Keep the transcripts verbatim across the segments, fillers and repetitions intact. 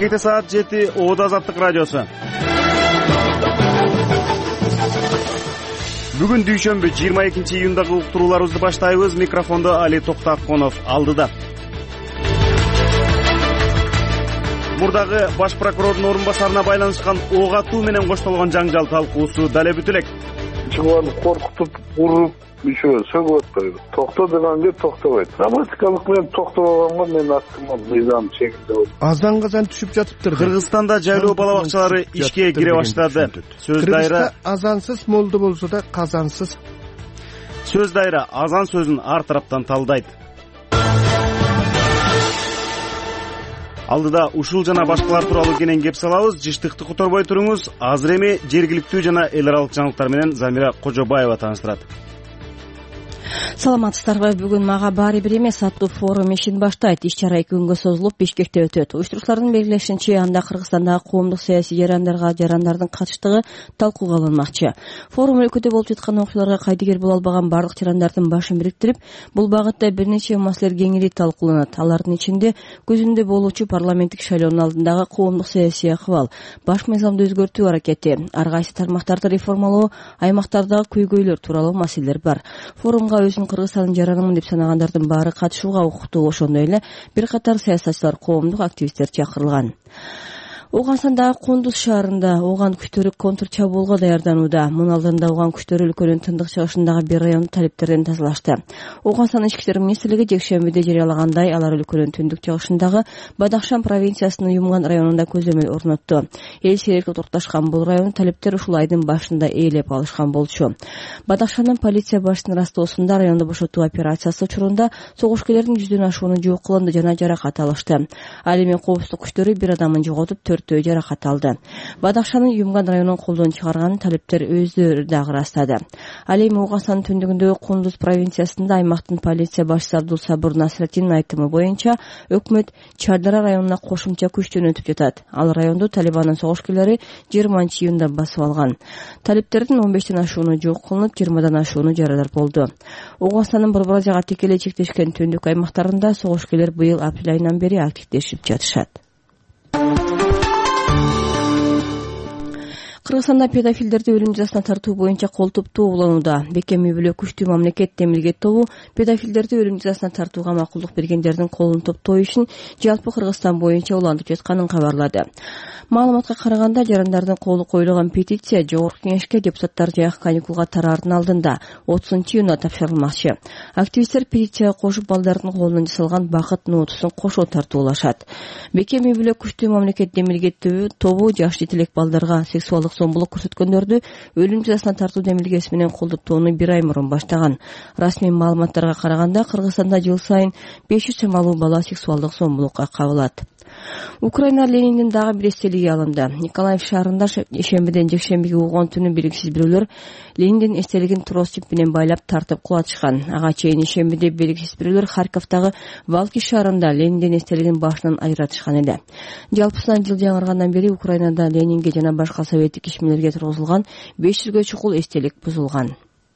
Бишкекте саат жети, Оодо Азаттык радиосу. Бүгүн дүйшөмбү жыйырма экинчи июндагы уктурууларыбызды баштайбыз. Микрофондо Али Токтаконов алдыда. Мурдагы баш прокурордун орун басарына байланышкан ок атуу менен коштолгон жаңжал талкуусу дале бүтү элек. Чыгарды коркутуп, уруп, бишөө сөгүп атпайбы. Токто дегенде токтобойт. Грамматикалык менен токтобоганга мен аттыма мыйзам чегинде болду. Азан казан түшүп жатыптыр. Кыргызстанда жайлоо бала бакчалары ишке кире баштады. Сөз дайра азансыз молду болсо да казансыз. Сөз дайра азан сөзүн ар тараптан талдайт. Алдыда ушул жана башкалар тууралуу кенен кеп салабыз. Жыштыкты которбой туруңуз. Азыр эми жергиликтүү жана эл аралык жаңылыктар менен Замира Кожобаева тааныштырат. Саламатсыздарбы. Бүгүн мага баары бир эмес аттуу форум ишин баштайт. Иш чара эки күнгө созулуп Бишкекте өтөт. Уюштуруучулардын белгилешинче, анда Кыргызстандагы коомдук саясий жарандарга жарандардын катыштыгы талкууга алынмакчы. Форум өлкөдө болуп жаткан окуяларга кайдыгер боло албаган бардык жарандардын башын бириктирип, бул багытта бир нече маселелер кеңири талкууланат. Алардын ичинде көзүндө болуучу парламенттик шайлоонун алдындагы коомдук саясий акыбал, баш мыйзамды өзгөртүү аракети, ар кайсы тармактарды реформалоо, аймактардагы көйгөйлөр тууралуу маселелер бар. Форумга өзүн Кыргызстандын жаранымын деп санагандардын баары катышууга укуктуу. Ошондой эле бир катар саясатчылар, коомдук активисттер чакырылган. Ооганстандагы Кундуз шаарында ооган күчтөрү контр чабуулга даярданууда. Мунун алдында ооган күчтөрү өлкөнүн тындык чыгышындагы бир районду талептерден тазалашты. Ооганстан ички иштер министрлиги жекшембиде жарыялагандай, алар өлкөнүн түндүк чыгышындагы Бадахшан провинциясынын Юмган районунда көзөмөл орнотту. Эл сейректе токташкан бул райондун талептери ушул айдын башында ээлеп алышкан болчу. Бадахшандын полиция башчысынын растоосунда районду бошотуу операциясы учурунда согушкерлердин жүздөн ашууну жок кылынды жана жаракат алышты. Ал эми коопсуздук күчтөрү бир адамын жоготуп, төртөө жаракат алды. Бадахшанын Юмган районунун колдон чыгарган талептер өздөрү дагы ырастады. Ал эми Ооганстандын түндүгүндөгү Кундуз провинциясында аймактын полиция башчысы Абдул Сабыр Насретдиндин айтымы боюнча, өкмөт Чардара районуна кошумча күч жөнөтүп жатат. Ал районду Талибандын согушкерлери жыйырманчы июнда басып алган. Талептердин он бештен ашууну жок кылынып, жыйырмадан ашууну жарадар болду. Ооганстандын Борборазияга тикелей чектешкен түндүк аймактарында согушкерлер быйыл апрель айынан бери активдешип жатышат. Кыргызстанда педофилдерди өлүм жазасына тартуу боюнча кол топтоо уланууда. Бекем үй бүлө күчтүү мамлекет Демилгет тобу педофилдерди өлүм жазасына тартууга макулдук бергендердин колун топтоо ишин жалпы Кыргызстан боюнча улантып жатканын кабарлады. Маалыматка караганда, жарандардын колу коюлган петиция Жогорку Кеңешке депутаттар жайкы каникулга тараардын алдында отузунчу июнда тапшырылмакчы. Активисттер петицияга кошуп балдардын колунан жасалган бакыт нотусун кошо тартуулашат. Бекем үй бүлө күчтүү мамлекет Демилгет тобу жаш жетелек балдарга сексуалдык зомбулук көрсөткөндөрдү өлүм жазасына тартуу демилгеси менен колдоптоону бир ай мурун баштаган. Расмий маалыматтарга караганда, Кыргызстанда жыл сайын беш жүз чамалуу бала сексуалдык зомбулукка кабылат. Украина Лениндин дагы бир эстелиги алынды. Николаев шаарында ишембиден жекшембиге угон түнү белгисиз бирөөлөр Лениндин эстелигин трос жип менен байлап тартып кулатышкан. Ага чейин ишембиде белгисиз бирөөлөр Харьковдагы Валки шаарында Лениндин эстелигин башынан ажыратышкан эле. Жалпысынан жыл жаңыргандан бери Украинада Ленинге жана башка советтик ишмерлерге тургузулган беш жүзгө чукул эстелик бузулган.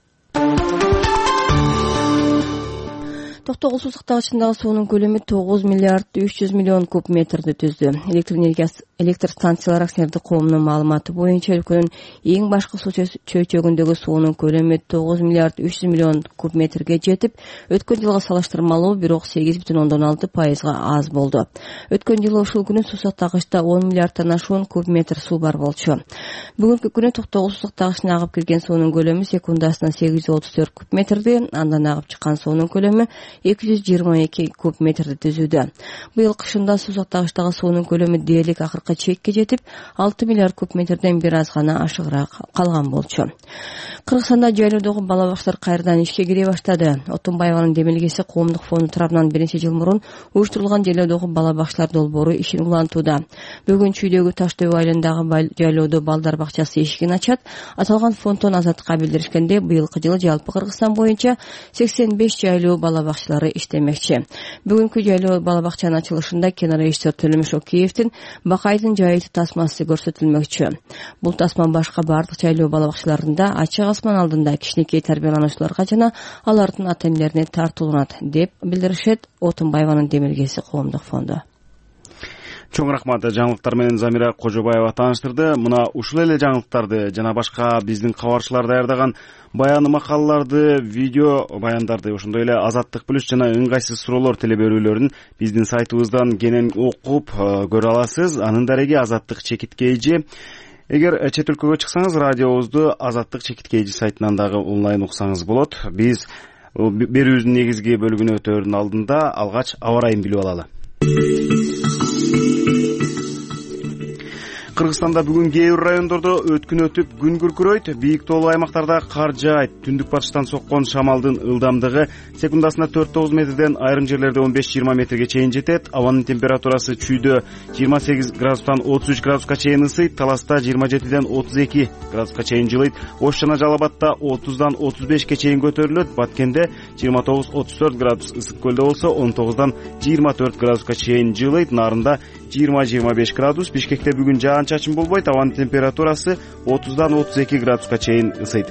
Токтогул суу сактагычындагы суунун көлөмү тогуз миллиард үч жүз миллион куб метрди түздү. Электр энергиясы электр станциялар акционердик коомунун маалыматы боюнча, өлкөнүн эң башкы суу чөйчөгүндөгү суунун көлөмү тогуз миллиард үч жүз миллион куб метрге жетип, өткөн жылга салыштырмалуу бирок сегиз бүтүн ондон алты пайызга аз болду. Өткөн жылы ушул күнү суу сактагычта он миллиарддан ашуун куб метр суу бар болчу. Бүгүнкү күнү Токтогул суу сактагычына агып кирген суунун көлөмү секундасына сегиз жүз отуз төрт куб метрди, андан агып чыккан суунун көлөмү эки жүз жыйырма эки куб метрди түзүүдө. Быйыл кышында суу сактагычтагы суунун көлөмү дээрлик акыркы чекке жетип, алты миллиард куб метрден бир аз гана ашыгыраак калган болчу. Кыргызстанда жайлоодогу бала бакчалар кайрадан ишке кире баштады. Отунбаеванын демилгеси коомдук фонду тарабынан бир нече жыл мурун уюштурулган жайлоодогу бала бакчалар долбоору ишин улантууда. Бүгүн Чүйдөгү Таштөбө айылындагы жайлоодо балдар бакчасы эшигин ачат. Аталган фонддон Азаттыкка билдиришкенде, быйылкы жылы жалпы Кыргызстан боюнча сексен беш жайлоо бала бакчалары иштемекчи. Бүгүнкү жайлоо бала бакчанын ачылышында кинорежиссер Төлөмөш Океевдин Бакайдын жайыты тасмасы көрсөтүлмөкчү. Бул тасма башка бардык жайлоо бала бакчаларында ачык асман алдында кичинекей тарбиялануучуларга жана алардын ата-энелерине тартууланат деп билдиришет Отунбаеванын демилгеси коомдук фонду. Чоң рахмат. Жаңылыктар менен Замира Кожобаева тааныштырды. Мына ушул эле жаңылыктарды жана башка биздин кабарчылар даярдаган баян макалаларды, видео баяндарды, ошондой эле Азаттык плюс жана ыңгайсыз суроолор телеберүүлөрүн биздин сайтыбыздан кенен окуп көрө аласыз. Анын дареги Азаттык чекиткейжи. Эгер чет өлкөгө чыксаңыз, радиобузду Азаттык чекиткейжи сайтынан дагы онлайн уксаңыз болот. Биз берүүбүздүн негизги бөлүгүнө өтөөрдүн алдында алгач аба ырайын билип алалы. Кыргызстанда бүгүн кээ бир райондордо өткүн өтүп күн күркүрөйт. Бийик тоолуу аймактарда кар жаайт. Түндүк батыштан соккон шамалдын ылдамдыгы секундасына төрт тогуз метрден, айрым жерлерде он беш жыйырма метрге чейин жетет. Абанын температурасы чүйдө жыйырма сегиз градустан отуз үч градуска чейин ысыйт. Таласта жыйырма жетиден отуз эки градуска чейин жылыйт. Ош жана Жалал Абадта отуздан отуз бешке чейин көтөрүлөт. Баткенде жыйырма тогуз отуз төрт градус, Ысык көлдө болсо он тогуздан жыйырма төрт градуска чейин жылыйт. Нарында жыйырма жыйырма беш градус. Бишкекте бүгүн жаан-чачын болбойт. Абанын температурасы отуздан отуз эки градуска чейин ысыйт.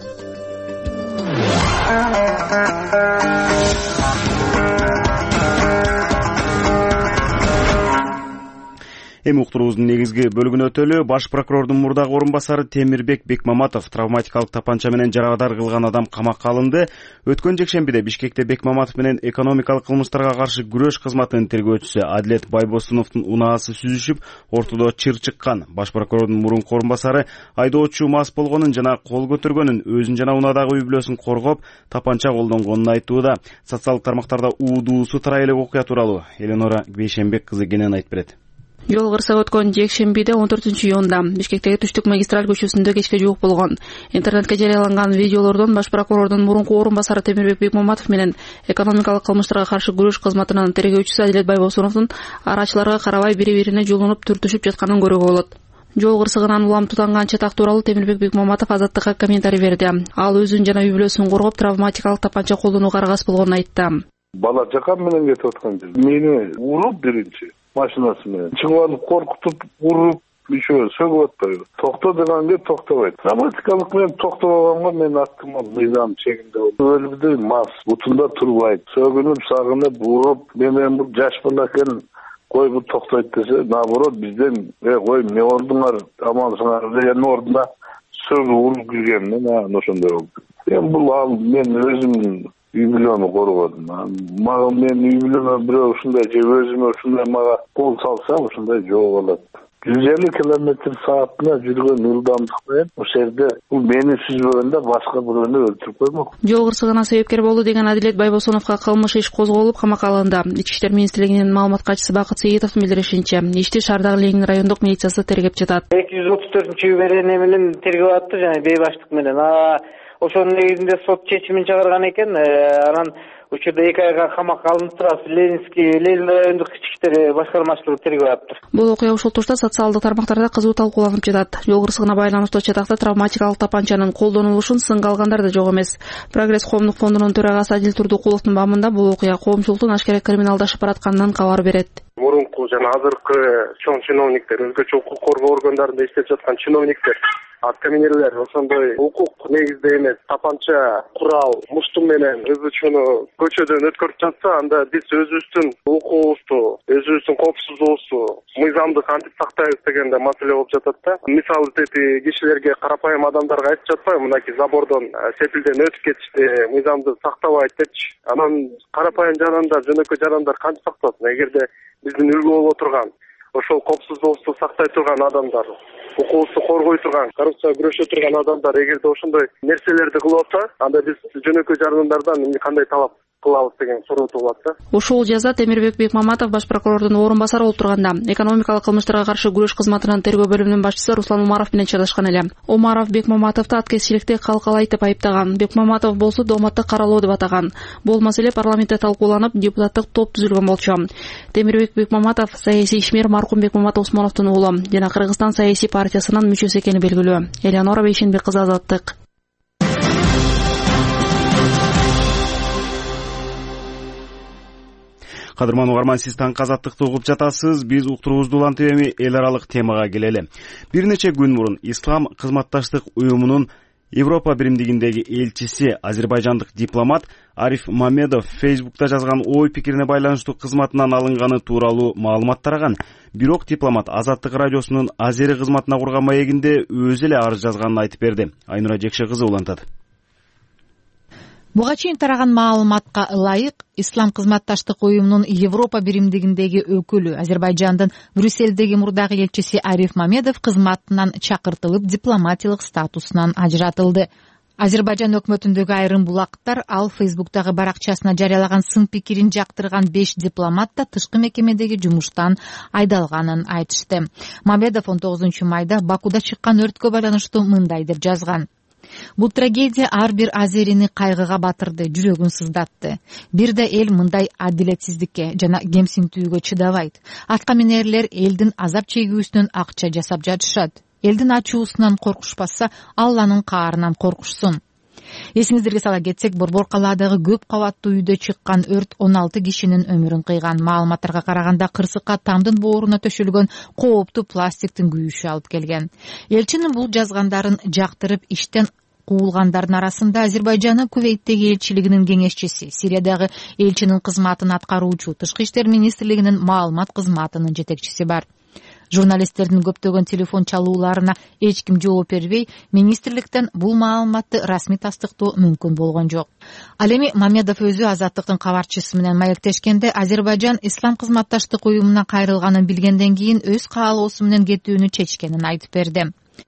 Эми уктуруубуздун негизги бөлүгүнө өтөлү. Баш прокурордун мурдагы орун басары Темирбек Бекмаматов травматикалык тапанча менен жарадар кылган адам камакка алынды. Өткөн жекшембиде Бишкекте Бекмаматов менен экономикалык кылмыштарга каршы күрөш кызматынын тергөөчүсү Адилет Байбосуновдун унаасы сүзүшүп, ортодо чыр чыккан. Баш прокурордун мурунку орун басары айдоочу мас болгонун жана кол көтөргөнүн, өзүн жана унадагы үй бүлөсүн коргоп, тапанча колдонгонун айтууда. Социалдык тармактарда уудуусу тарай элек окуя тууралуу Эленора Бейшенбек кызы кенен айтып берет. Жол кырсыгы өткөн жекшембиде он төртүнчү июнда Бишкектеги Түштүк магистраль көчөсүндө кечке жуук болгон. Интернетке жарыяланган видеолордон баш прокурордун мурунку орун басары Темирбек Бекмаматов менен экономикалык кылмыштарга каршы күрөш кызматынын тергөөчүсү Адилет Байбосуновдун арачыларга карабай бири-бирине жолунуп түртүшүп жатканын көрүүгө болот. Жол кырсыгынан улам тутанган чатак тууралуу Темирбек Бекмаматов Азаттыкка комментарий берди. Ал өзүн жана үй бүлөсүн коргоп, травматикалык тапанча колдонууга аргасыз болгонун айтты. Бала жакам менен кетип аткан жер. Мени уруп биринчи машинасы менен чыгып алып коркутуп уруп еще сөгүп атпайбы. Токто дегенде токтобойт. Травматикалык менен токтобогонго мен аттым мыйзам чегинде өлүбүдө мас бутунда турбайт. Сөгүнүп сагынып уруп менен бул жаш бала экен, кой бул токтойт десе, наоборот бизден э кой эмне ордуңар амалсыңар деген ордуна сөгүп уруп кирген мен ошондой болду. Эми бул ал мен өзүм үй бүлөмү коргодум. Мага мен үй бүлөмө бирөө ушундай же өзүмө ушундай мага кол салса, ушундай жол болот. жүз элүү километр саатына жүргөн ылдамдык менен ошол жерде бул мени сүзбөгөндө башка бирөөнү өлтүрүп коймок. Жол кырсыгына себепкер болду деген Адилет Байбосуновго кылмыш иш козголуп, камакка алынды. Ички иштер министрлигинин маалымат катчысы Бакыт Сейитовдун билдиришинче, ишти Шаардагы Ленин райондук милициясы тергеп жатат. эки жүз отуз төртүнчү берене менен тергеп атты жана бейбаштык менен. Ошонун негизинде сот чечимин чыгарган экен. Анан учурда эки айга камакка алынып турат. Ленинский Ленин райондук ички иштер башкармачылыгы тергеп атты. Бул окуя ушул турда социалдык тармактарда кызуу талкууланып жатат. Жол кырсыгына байланыштуу чатакта травматикалык тапанчанын колдонулушун сынга алгандар да жок эмес. Прогресс коомдук фондунун төрагасы Адил Турдукуловдун бамында бул окуя коомчулуктун ашкере криминалдашып баратканынан кабар берет. Мурунку жана азыркы чоң чиновниктер, өзгөчө укук коргоо органдарында иштеп жаткан чиновниктер, аткаминерлер ошондой укук негизде эмес, тапанча, курал, муштум менен ызычууну көчөдөн өткөрүп жатса, анда биз өзүбүздүн укугубузду, өзүбүздүн коопсуздугубузду мыйзамды кантип сактайбыз дегенде маселе болуп жатат да. Мисалы эти кишилерге, карапайым адамдарга айтып жатпайбы, мынакей забордон сепилден өтүп кетишти, мыйзамды сактабайт депчи. Анан карапайым жарандар, жөнөкөй жарандар кантип сактасын? Эгерде биздин үлгү боло турган, ошол коопсуздугубузду сактай турган адамдар, укугубузду коргой турган, коррупцияга күрөшө турган адамдар эгерде ошондой нерселерди кылып атса, анда биз жөнөкөй жарандардан кандай талап кылабыз деген суроо туулат да. Ушул жаза Темирбек Бекмаматов баш прокурордун орун басары болуп турганда, экономикалык кылмыштарга каршы күрөш кызматынын тергөө бөлүмүнүн башчысы Руслан Умаров менен чаташкан эле. Умаров Бекмаматовду аткезчиликти калкалайт айыптаган. Бекмаматов болсо дооматты каралоо деп атаган. Бул маселе парламентте талкууланып, депутаттык топ түзүлгөн болчу. Темирбек Бекмаматов саясий ишмер маркум Бекмамат Усмановдун уулу жана Кыргызстан саясий партиясынын мүчөсү экени белгилүү. Эленора Бейшенбек кызы, Азаттык. Кадырман угарман, сиз таңкы Азаттыкты угуп жатасыз. Биз уктуруубузду улантып эми эл аралык темага келели. Бир нече күн мурун Ислам кызматташтык уюмунун Европа биримдигиндеги элчиси азербайжандык дипломат Ариф Мамедов Фейсбукта жазган ой пикирине байланыштуу кызматынан алынганы тууралуу маалымат тараган. Бирок дипломат Азаттык радиосунун Азери кызматына курган маегинде өзү эле арыз жазганын айтып берди. Айнура Жекше кызы улантат. Буга чейин тараган маалыматка ылайык, Ислам кызматташтык уюмунун Европа биримдигиндеги өкүлү, Азербайжандын Брюссельдеги мурдагы элчиси Ариф Мамедов кызматынан чакыртылып, дипломатиялык статусунан ажыратылды. Азербайжан өкмөтүндөгү айрым булактар ал Фейсбуктагы баракчасына жарыялаган сын пикирин жактырган беш дипломат да тышкы мекемедеги жумуштан айдалганын айтышты. Мамедов он тогузунчу майда Бакуда чыккан өрткө байланыштуу мындай деп жазган: Бул трагедия ар бир азерини кайгыга батырды, жүрөгүн сыздатты. Бир да эл мындай адилетсиздикке жана кемсинтүүгө чыдабайт. Атка минерлер элдин азап чегүүсүнөн акча жасап жатышат. Элдин ачуусунан коркушпаса, Алланын каарынан коркушсун. Эсиңиздерге сала кетсек, Борбор калаадагы көп кабаттуу үйдө чыккан өрт он алты кишинин өмүрүн кыйган. Маалыматтарга караганда кырсыкка тамдын бооруна төшөлгөн кооптуу пластиктин күйүшү алып келген. Элчинин бул жазгандарын жактырып иштен куулгандардын арасында Азербайжандын Кувейттеги элчилигинин кеңешчиси, Сириядагы элчинин кызматын аткаруучу, Тышкы иштер министрлигинин маалымат кызматынын жетекчиси бар. Журналисттердин көптөгөн телефон чалууларына эч ким жооп бербей, министрликтен бул маалыматты расмий тастыктоо мүмкүн болгон жок. Ал эми Мамедов өзү Азаттыктын кабарчысы менен маектешкенде Азербайжан Ислам кызматташтык уюмуна кайрылганын билгенден кийин өз каалоосу менен кетүүнү чечкенин айтып берди.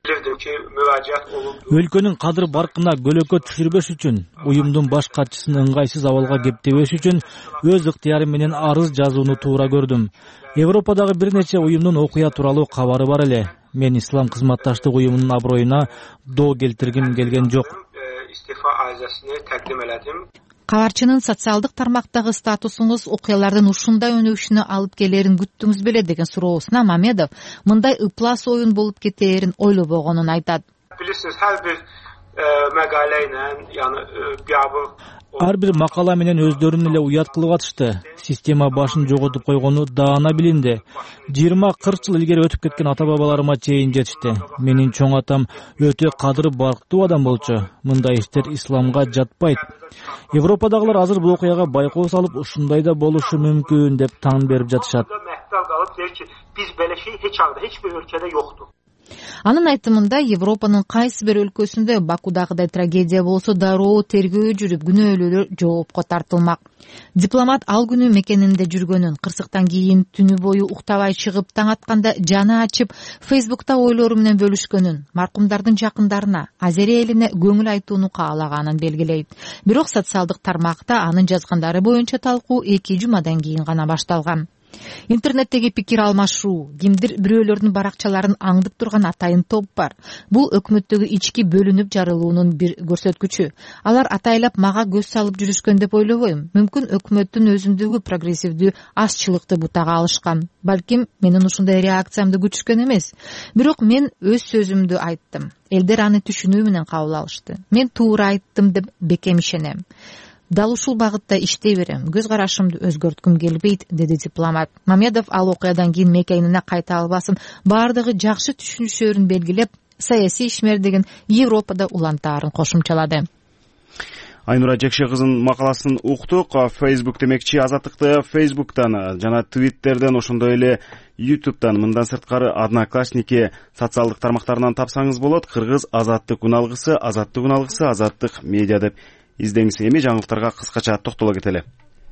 Өлкөнүн кадыр баркына көлөкө түшүрбөш үчүн, уюмдун баш катчысын ыңгайсыз абалга кептебеш үчүн өз ыктыярым менен арыз жазууну туура көрдүм. Европадагы бир нече уюмдун окуя тууралуу кабары бар эле. Мен Ислам кызматташтык уюмунун аброюна доо келтиргим келген жок. Кабарчынын социалдык тармактагы статусуңуз окуялардын ушундай өнүгүшүнө алып келерин күттүңүз беле деген суроосуна Мамедов мындай ыплас оюн болуп кетээрин ойлобогонун айтат. Билесиз, ар бир магалайнан, яны Ар бир макала менен өздөрүн эле уят кылып атышты. Система башын жоготуп койгону даана билинди. жыйырма кырк жыл илгери өтүп кеткен ата-бабаларыма чейин жетишти. Менин чоң атам өтө кадыр барктуу адам болчу. Мындай иштер исламга жатпайт. Европадагылар азыр бул окуяга байкоо салып, ушундай да болушу мүмкүн деп таң берип жатышат. Биз беле şey hiç anda hiçbir ülkede yoktu. Анын айтымында Европанын кайсы бир өлкөсүндө Бакудагыдай трагедия болсо дароо тергөө жүрүп, күнөөлүүлөр жоопко тартылмак. Дипломат ал күнү мекенинде жүргөнүн, кырсыктан кийин түнү бою уктабай чыгып, таң атканда жаны ачып, Фейсбукта ойлору менен бөлүшкөнүн, маркумдардын жакындарына, Азери элине көңүл айтууну каалаганын белгилейт. Бирок социалдык тармакта анын жазгандары боюнча талкуу эки жумадан кийин гана башталган. Интернеттеги пикир алмашуу, кимдир бирөөлөрдүн баракчаларын аңдып турган атайын топ бар. Бул өкмөттөгү ички бөлүнүп жарылуунун бир көрсөткүчү. Алар атайлап мага көз салып жүрүшкөн деп ойлобойм. Мүмкүн өкмөттүн өзүндөгү прогрессивдүү азчылыкты бутага алышкан. Балким менин ушундай реакциямды күтүшкөн эмес. Бирок мен өз сөзүмдү айттым. Элдер аны түшүнүү менен кабыл алышты. Мен туура айттым деп бекем ишенем. Дал ушул багытта иштей берем. Көз карашымды өзгөрткүм келбейт, деди дипломат. Мамедов ал окуядан кийин мекенине кайта албасын бардыгы жакшы түшүнүшөрүн белгилеп, саясий ишмердигин Европада улантаарын кошумчалады. Айнура Жекше кызынын макаласын уктук. Facebook демекчи Азаттыкты Facebooktан жана Twitterден, ошондой эле YouTube'дан, мындан сырткары Одноклассники социалдык тармактарынан тапсаңыз болот. Кыргыз Азаттык уналгысы, Азаттык уналгысы, Азаттык медиа деп издеңиз. Эми жаңылыктарга кыскача токтоло кетели.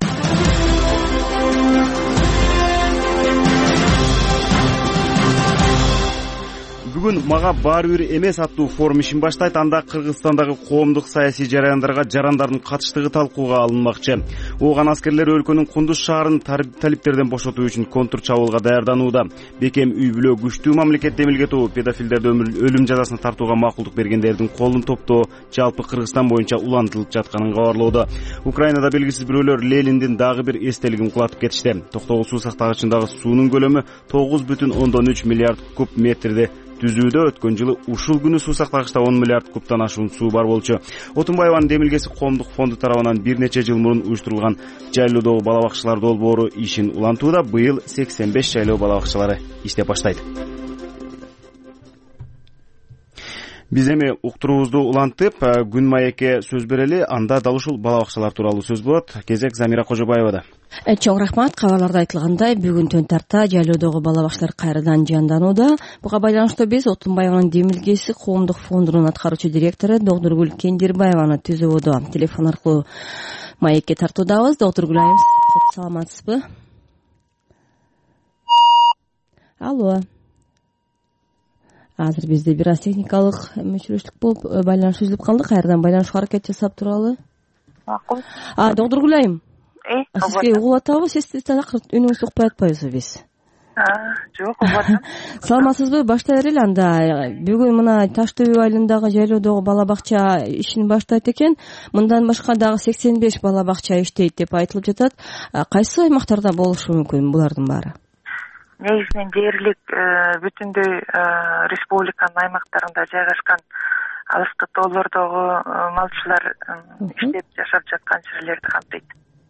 Бүгүн мага баары бир эмес аттуу форум ишин баштайт. Анда Кыргызстандагы коомдук саясий жараяндарга жарандардын катыштыгы талкууга алынмакчы. Ооган аскерлер өлкөнүн Кундуз шаарын талиптерден бошотуу үчүн контур чабуулга даярданууда. Бекем үй бүлө күчтүү мамлекетте эмилге тобу педофилдерди өлүм жазасына тартууга макулдук бергендердин колун топтоо жалпы Кыргызстан боюнча улантылып жатканын кабарлоодо. Украинада белгисиз бирөөлөр Лениндин дагы бир эстелигин кулатып кетишти. Токтогул суу сактагычындагы суунун көлөмү тогуз бүтүн ондон үч миллиард куб метрди түзүүдө. Өткөн жылы ушул күнү суу сактагычта он миллиард кубтан ашуун суу бар болчу. Отунбаеванын демилгеси коомдук фонду тарабынан бир нече жыл мурун уюштурулган жайлоодогу бала бакчалар долбоору ишин улантууда. Быйыл сексен беш жайлоо бала бакчалары иштеп баштайт. Биз эми уктуруубузду улантып күн маекке сөз берели, анда дал ушул бала бакчалар тууралуу сөз болот. Кезек Замира Кожобаевада. Чоң рахмат. Кабарларда айтылгандай, бүгүн түн тарта жайлоодогу бала бакчалар кайрадан жанданууда. Буга байланыштуу биз Отунбаеванын демилгеси коомдук фондунун аткаруучу директору Догдургүл Кендирбаеваны түзүүбөдө телефон аркылуу маекке тартуудабыз. Догдургүл айым, саламатсызбы? Алло. Азыр бизде бир аз техникалык мүчүрөчүлүк болуп байланыш үзүлүп калды. Кайрадан байланышка аракет жасап туралы. Макул. А, Догдургүл айым. Э, сизге угуп атабыз, сиз такыр үнүңүз укпай атпайбызбы биз? А, жок, угуп атам. Саламатсызбы? Баштай берели анда. Бүгүн мына Таш Төө айылындагы жайлоодогу бала бакча ишин баштайт экен. Мындан башка дагы сексен беш бала бакча иштейт деп айтылып жатат. Кайсы аймактарда болушу мүмкүн булардын баары? Негизинен дээрлик бүтүндөй республиканын аймактарында жайгашкан алыскы тоолордогу малчылар иштеп жашап жаткан жерлерди камтыйт.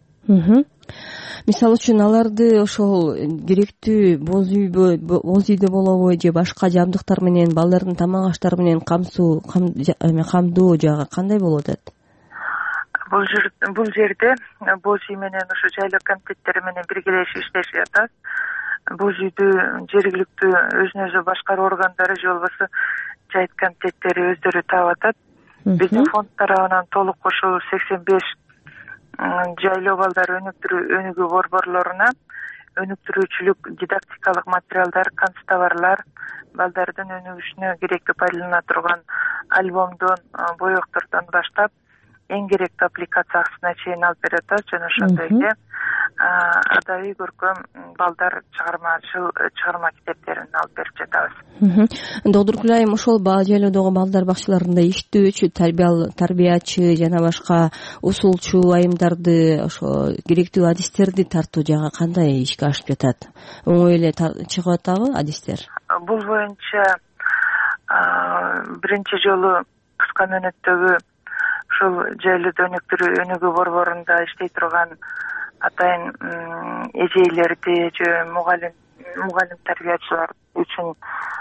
Мисалы үчүн аларды ошол керектүү боз үйбү, боз үйдө болобу же башка жабдыктар менен, балдардын тамак аштары менен камсуу, камдоо жагы кандай болуп атат? Бул жер, бул жерде боз үй менен ушу жайлоо комитеттери менен биргелешип иштешип атат. Боз үйдү жергиликтүү өзүн өзү башкаруу органдары же болбосо жайыт комитеттери өздөрү таап атат. Биздин фонд тарабынан толук ушул сексен беш жайлоо балдар өнүктүрүү өнүгүү борборлоруна өнүктүрүүчүлүк дидактикалык материалдар, канцтоварлар, балдардын өнүгүшүнө керектүү пайдалана турган альбомдон, боектордон баштап эң керектүү аппликациясына чейин алып берип атат жана ошондой эле адабий көркөм балдар чыгармачыл чыгарма китептерин алып берип жатабыз. Догдургүл айым, ошол бала жайлоодогу балдар бакчаларында иштөөчү тарбиячы жана башка усулчу айымдарды ошо керектүү адистерди тартуу жагы кандай ишке ашып жатат? Оңой эле чыгып атабы адистер? Бул боюнча биринчи жолу кыска мөөнөттөгү ушул жайлоодо өнүктүрүү өнүгүү борборунда иштей турган атайын эжейлерди же мугалим мугалим тарбиячылар үчүн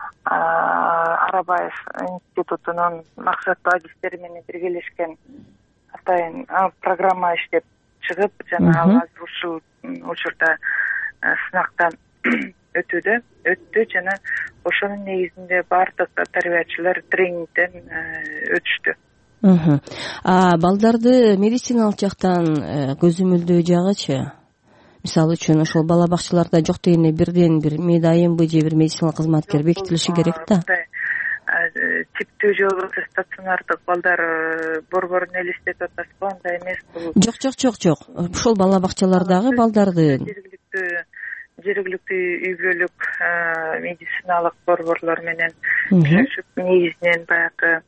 Арабаев институтунун максаттуу адистери менен биргелешкен атайын программа иштеп чыгып, жана ал азыр ушул учурда сынактан өтүүдө өттү жана ошонун негизинде баардык тарбиячылар тренингден өтүштү. Балдарды медициналык жактан көзөмөлдөө жагычы? Мисалы үчүн ошол бала бакчаларда жок дегенде бирден бир медайымбы же бир медициналык кызматкер бекитилиши керек да. Типтүү же болбосо стационардык балдар борборун элестетип атасызбы? Андай эмес. Жок, жок, жок, жок. Ошол бала бакчалардагы балдарды жергиликтүү жергиликтүү үй бүлөлүк медициналык борборлор менен сүйлөшүп, негизинен баягы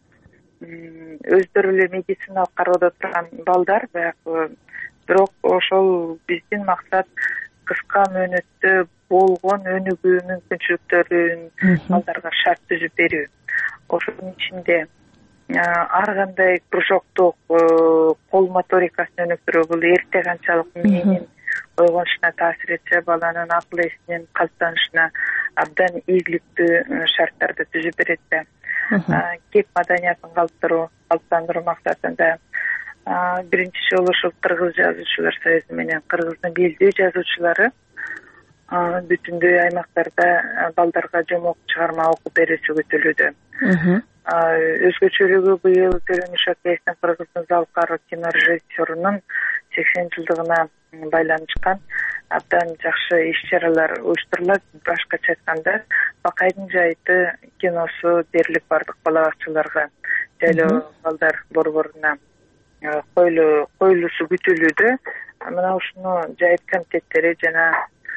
өздөрү эле медициналык кароодо турган балдар, баягы бирок ошол биздин максат кыска мөөнөттө болгон өнүгүү мүмкүнчүлүктөрүн балдарга шарт түзүп берүү. Ошонун ичинде ар кандай кружоктук кол моторикасын өнүктүрүү, бул эрте канчалык мээнин ойгонушуна таасир этсе, баланын акыл эсинин калыптанышына абдан ийгиликтүү шарттарды түзүп берет да. Кеп маданиятын калыптыруу, калыптандыруу максатында биринчи жолу ушул Кыргыз жазуучулар союзу менен Кыргыздын белдүү жазуучулары бүтүндөй аймактарда балдарга жомок чыгарма окуп берүүсү көтөрүлүүдө. Өзгөчөлүгү быйыл Төлөн Ишакеевдин Кыргыздын залкар кинорежиссерунун сексен жылдыгына байланышкан абдан жакшы иш-чаралар уюштурулат. Башкача айтканда, Бакайдын жайыты киносу дерлик бардык бала бакчаларга, жайлоо балдар борборуна койлуу коюлуусу күтүлүүдө. Мына ушуну жайыт комитеттери жана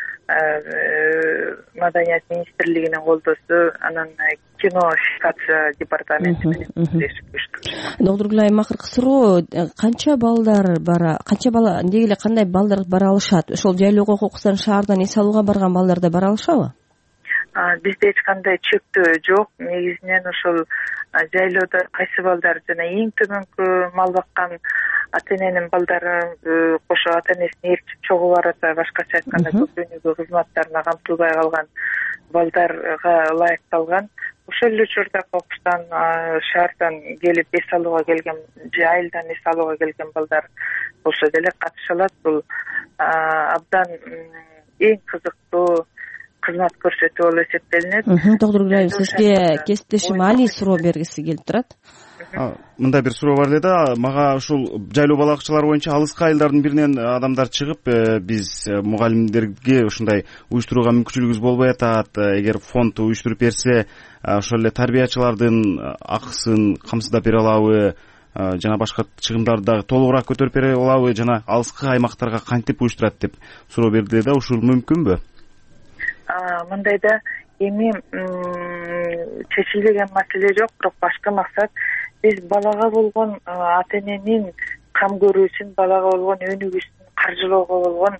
Маданият министрлигинин колдоосу, анан кинофикация департаменти менен бирлешип иштейт. Догдургүл айым, акыркы суроо, канча балдар бара, канча бала, деги эле кандай балдар бара алышат? Ошол жайлоого кокустан шаардан эс алууга барган балдар да бара алышабы? Бизде эч кандай чектөө жок. Негизинен ошол жайлоодо кайсы балдар жана эң төмөнкү мал баккан ата-эненин балдары кошо ата-энесин ээрчип чогуу барата, башкача айтканда көк өнүгүү кызматтарына камтылбай калган балдарга ылайыкталган ошол эле учурда кокустан шаардан келип эс алууга келген же айылдан эс алууга келген балдар болсо деле катыша алат. Бул абдан эң кызыктуу кызмат көрсөтүү болуп эсептелинет. Доктор Гүлайым, сизге кесиптешим Али суроо бергиси келип турат. Мындай бир суроо бар эле да, мага ушул жайлоо балакчылар боюнча алыскы айылдардын биринен адамдар чыгып, биз мугалимдерге ушундай уюштурууга мүмкүнчүлүгүбүз болбой атат, эгер фонд уюштуруп берсе ошол эле тарбиячылардын акысын камсыздап бере алабы, жана башка чыгымдарды дагы толугураак көтөрүп бере алабы, жана алыскы аймактарга кантип уюштурат деп суроо берди да, ушул мүмкүнбү? Мындайда эми чечилбеген маселе жок, бирок башка максат биз балага болгон ата эненин кам көрүүсүн, балага болгон өнүгүүсүн каржылоого болгон